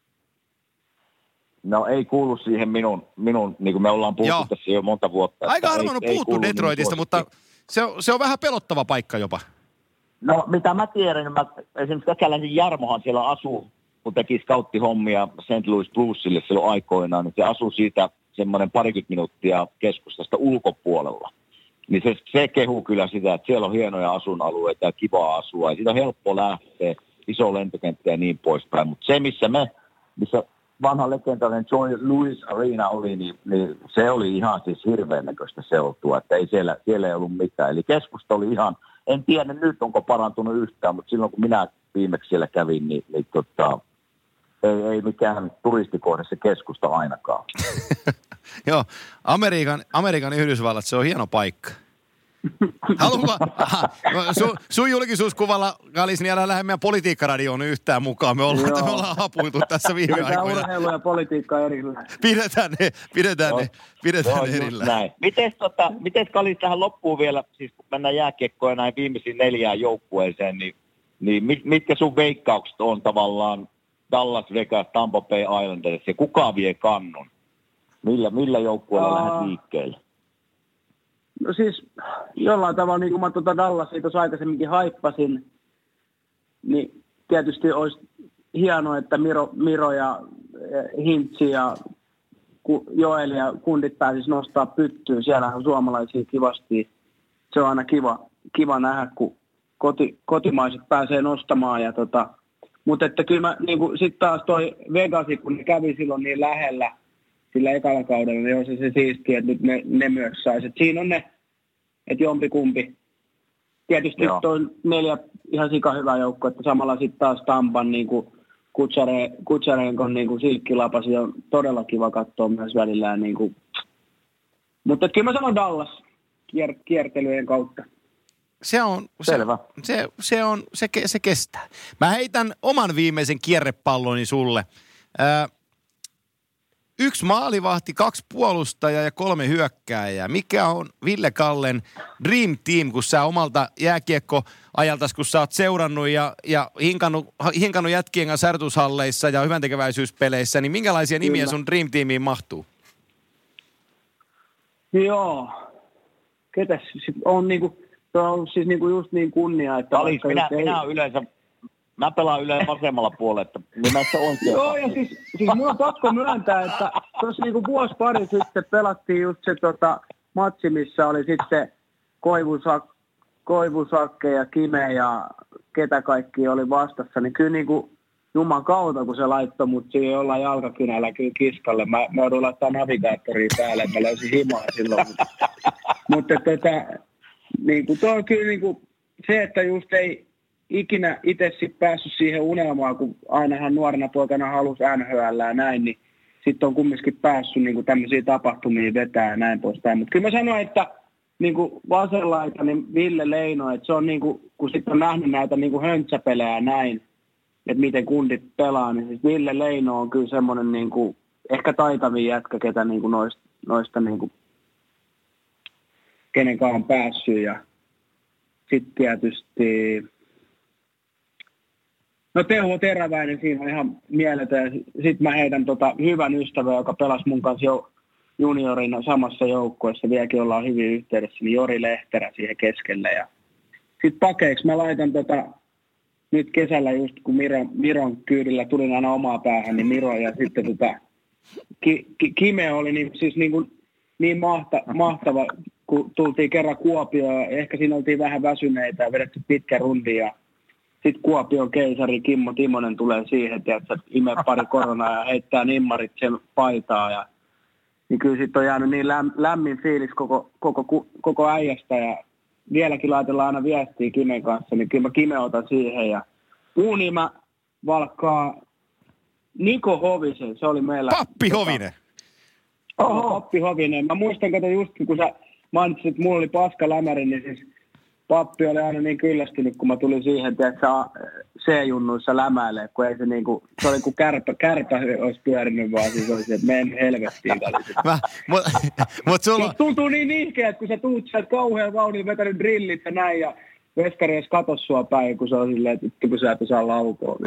No ei kuulu siihen minun niin kuin me ollaan puhuttu tässä jo monta vuotta. Aika harvoin on puhuttu Detroitista, mutta se on vähän pelottava paikka jopa. No mitä mä tiedän, esimerkiksi Käkäläisen Jarmohan siellä asuu, kun teki scouttihommia St. Louis Bluesille silloin aikoinaan, niin se asuu siitä semmoinen 20 minuuttia keskustasta ulkopuolella. Niin se kehuu kyllä sitä, että siellä on hienoja asuinalueita ja kivaa asua. Ja siitä on helppo lähteä, iso lentokenttä ja niin poispäin. Mutta se, missä vanha legendaarinen Joy Louis Arena oli, niin se oli ihan siis hirveän näköistä seutua, että ei siellä ei ollut mitään. Eli keskusta oli ihan, en tiedä nyt onko parantunut yhtään, mutta silloin kun minä viimeksi siellä kävin, niin ei mikään turistikohde se keskusta ainakaan. Joo, Amerikan Yhdysvallat, se on hieno paikka. Haluatko sun julkisuuskuvalla, Kalis, niin älä lähde meidän politiikkaradioon yhtään mukaan. Me ollaan hapuiltu tässä viime aikoina. Urheilu ja politiikka erillään. Pidetään ne erillään. Näin. Mites Kalis tähän loppuun vielä, siis kun mennään jääkiekkoon ja näin viimeisiin 4 joukkueeseen, niin mitkä sun veikkaukset on tavallaan Dallas, Vegas, Tampa Bay Islanders ja kuka vie kannun? Millä joukkueella lähdet liikkeelle? No siis jollain tavalla, niin kuin mä Dallasia tuossa aikaisemminkin haippasin, niin tietysti olisi hienoa, että Miro ja Hintsi ja Joel ja kundit pääsis nostaa pyttyyn. Siellähän on suomalaisia kivasti. Se on aina kiva nähdä, kun kotimaiset pääsee nostamaan. Mutta että kyllä mä niinku, sitten taas toi Vegasi, kun ne kävi silloin niin lähellä sillä ekalla kaudella, niin on se siistiä, että nyt ne myös sais. Et siinä on ne, että jompikumpi. Tietysti toi 4 ihan sika hyvä joukko, että samalla sitten taas Tampan niinku Kutsarenkon niinku silkkilapasi on todella kiva katsoa myös välillään. Niinku. Mutta kyllä mä sanon Dallas kiertelyjen kautta. Se on selvä. Se kestää. Mä heitän oman viimeisen kierrepalloni sulle. 1 maalivahti, 2 puolustajaa ja 3 hyökkääjää. Mikä on Ville Kallen Dream Team, kun sä omalta jääkiekkoajaltas, kun sä oot seurannut ja hinkannut jätkien kanssa harjoitushalleissa ja hyväntekeväisyyspeleissä, niin minkälaisia nimiä sun Dream Teamiin mahtuu? Joo. Ketäs on niinku, se on ollut siis niinku just niin kunnia, että... Mä pelaan yleensä vasemmalla puolella, että nimessä oikein. Joo, ja siis mulla on pakko myöntää, että tuossa niinku vuosi pari sitten pelattiin just se matsi, missä oli sitten Koivusakke ja Kime ja ketä kaikki oli vastassa, niin kyllä niinku Juman kautta, kun se laittoi mut siihen jollain jalkakynällä kyllä kiskalle. Mä joudun laittaa navigaattoria päälle, mä löysin himaa silloin. Mutta niinku, tuo on kyllä niinku, se, että just ei ikinä itse päässyt siihen unelmaan, kun ainahan nuorena poikana halusi NHL ja näin, niin sitten on kumminkin päässyt niinku tämmöisiä tapahtumia vetää ja näin poispäin. Mutta kyllä mä sanoin, että niinku vasenlaita, niin Ville Leino, että se on niinku, kun sitten on nähnyt näitä niinku höntsäpelejä näin, että miten kundit pelaa, niin siis Ville Leino on kyllä semmoinen niinku, ehkä taitavin jätkä, ketä niinku noista niinku, kenenkaan on päässyt. Ja sitten tietysti, no Teuvo Teräväinen siinä on ihan mieletön. Sitten mä heitän hyvän ystävän, joka pelasi mun kanssa jo juniorina samassa joukkueessa, vieläkin ollaan hyvin yhteydessä, niin Jori Lehterä siihen keskelle. Ja sitten pakeiksi mä laitan nyt kesällä just kun Miron kyydillä tulin aina omaa päähän, niin Miro ja sitten Kime oli niin mahtava, kun tultiin kerran Kuopioon ja ehkä siinä oltiin vähän väsyneitä ja vedetty pitkä rundi ja sitten Kuopion keisari Kimmo Timonen tulee siihen, että imee pari koronaa ja heittää nimmarit sen paitaa ja niin kyllä sitten on jäänyt niin lämmin fiilis koko äijästä ja vieläkin laitellaan aina viestiä Kimen kanssa, niin kyllä mä Kime otan siihen ja uuni mä valkkaa Niko Hovisen, se oli meillä. Pappi Hovinen. Pappi Hovinen. Mä muistan, just kun sä mainitsit, että mulla oli paska lämäri, niin siis pappi oli aina niin kyllästynyt, kun mä tulin siihen, että C-junnuissa lämäilee, kun ei se niinku, se oli kuin kärpä olisi pyörinyt vaan, siis olisi, että menen helvettiin. Mut sulla... Tuntuu niin nihkeä, että kun sä tuut sieltä kauhean vauhdin vetänyt drillit ja näin, ja veskari edes katso sua päin, kun se on silleen, että kun sä et osaa laukoa.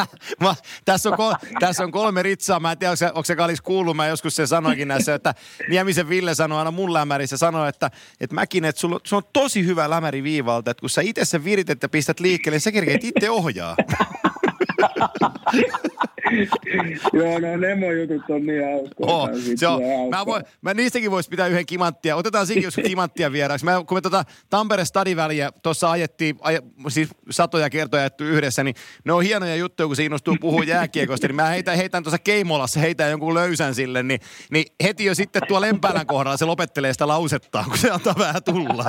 Tässä on 3 ritsaa. Mä en tiedä, onko se Kalis kuullut. Mä joskus se sanoikin näissä, että Niemisen Ville sanoi aina mun lämärissä. Sanoi, että mäkin, että sulla on tosi hyvä lämäri viivalta, että kun sä itse sen viritet ja pistät liikkeelle, niin sä kerkeet itse ohjaa. Joo, no Nemo-jutut on niin hauskoja. Mä niistäkin vois pitää yhden kimanttia. Otetaan siinkin joskus kimanttia vieraaksi. Kun me Tampere-Stadiväliä tuossa ajettiin, siis satoja kertoja ajettu yhdessä, niin ne on hienoja juttuja, kun se innostuu puhua jääkiekosta. Niin mä heitän tuossa Keimolassa, heitän jonkun löysän sille, niin heti jo sitten tuo Lempäälän kohdalla se lopettelee sitä lausettaan, kun se antaa vähän tulla.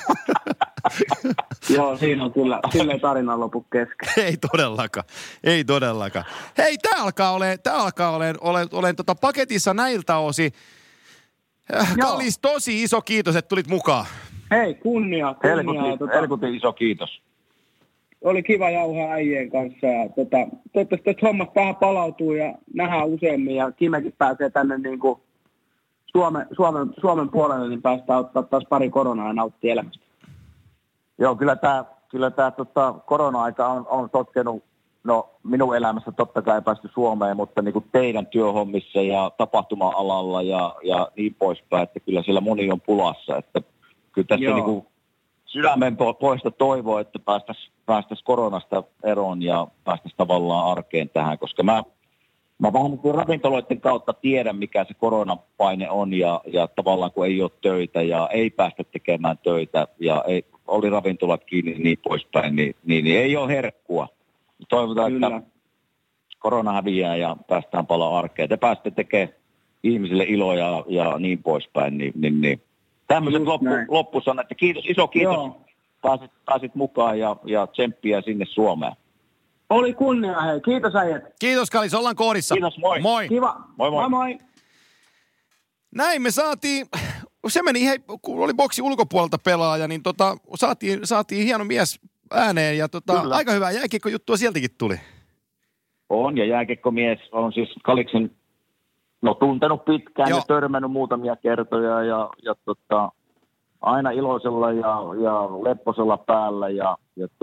Joo, siinä on kyllä. Sillä ei tarina lopu kesken. Ei todellakaan. Hei, tää alkaa olemaan paketissa näiltä osin. Kalis, tosi iso kiitos, että tulit mukaan. Hei, kunnia. Helkutin iso kiitos. Oli kiva jauhaa äijien kanssa. Ja toivottavasti että hommat vähän palautuu ja nähdään useammin. Ja Kimekin pääsee tänne niin kuin Suomen puolelle, niin päästään ottaa taas pari koronaa ja nauttia elämästä. Joo, kyllä tämä korona-aika on sotkenut, no minun elämässä totta kai päästy Suomeen, mutta niin kuin teidän työhommissa ja tapahtuma-alalla ja niin poispäin, että kyllä siellä moni on pulassa, että kyllä tässä niin kuin sydämen poista toivoa, että päästäisiin koronasta eroon ja päästäisiin tavallaan arkeen tähän, koska mä Mä vähän niin kuin ravintoloiden kautta tiedän, mikä se koronapaine on ja tavallaan kun ei ole töitä ja ei päästä tekemään töitä ja oli ravintolat kiinni niin poispäin, niin ei ole herkkua. Toivotaan, että korona häviää ja päästään paljon arkeen. Te pääsette tekemään ihmisille iloa ja niin poispäin. Niin. Tämmöiset loppusanat, että iso kiitos. Joo. Pääsit mukaan ja tsemppiä sinne Suomeen. Oli kunnia, hei. Kiitos äijät. Kiitos Kalis, ollaan koodissa. Kiitos, moi. Moi. Kiva. Moi. Näin me saatiin, se meni, kun oli boksi ulkopuolelta pelaaja, niin saatiin hieno mies ääneen ja aika hyvää jääkiekkojuttua sieltäkin tuli. On, ja jääkiekkomies on siis Kaliksen tuntenut pitkään ja törmännyt muutamia kertoja ja aina iloisella ja lepposella päällä ja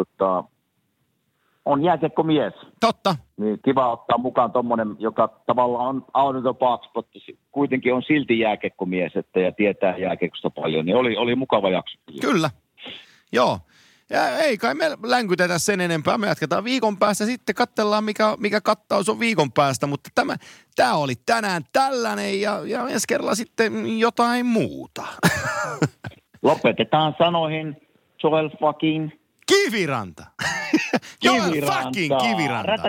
on jääkiekkomies. Totta. Niin kiva ottaa mukaan tommonen, joka tavallaan on out of the box, mutta kuitenkin on silti jääkiekkomies, ja tietää jääkiekosta paljon, niin oli mukava jakso. Kyllä, joo. Ja ei kai me länkytetä sen enempää. Me jatketaan viikon päästä, sitten katsellaan mikä kattaus on viikon päästä, mutta tämä oli tänään tällainen ja ensi kerralla sitten jotain muuta. Lopetetaan sanoihin Joel fucking Kiviranta. Joel fucking Kiviranta.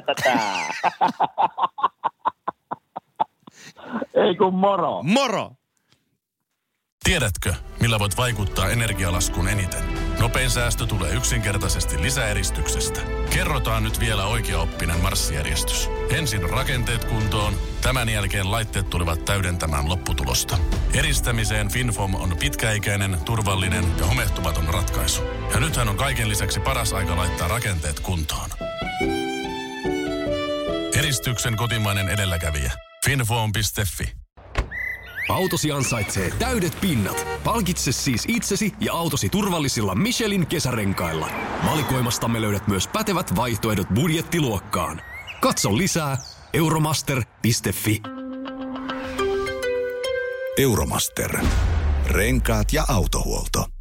Ei kun moro. Moro. Tiedätkö, millä voit vaikuttaa energialaskuun eniten? Nopein säästö tulee yksinkertaisesti lisäeristyksestä. Kerrotaan nyt vielä oikeaoppinen marssijärjestys. Ensin rakenteet kuntoon, tämän jälkeen laitteet tulevat täydentämään lopputulosta. Eristämiseen FinFom on pitkäikäinen, turvallinen ja homehtumaton ratkaisu. Ja nythän on kaiken lisäksi paras aika laittaa rakenteet kuntoon. Eristyksen kotimainen edelläkävijä. finfoam.fi. Autosi ansaitsee täydet pinnat. Palkitse siis itsesi ja autosi turvallisilla Michelin kesärenkailla. Valikoimastamme löydät myös pätevät vaihtoehdot budjettiluokkaan. Katso lisää euromaster.fi. Euromaster. Renkaat ja autohuolto.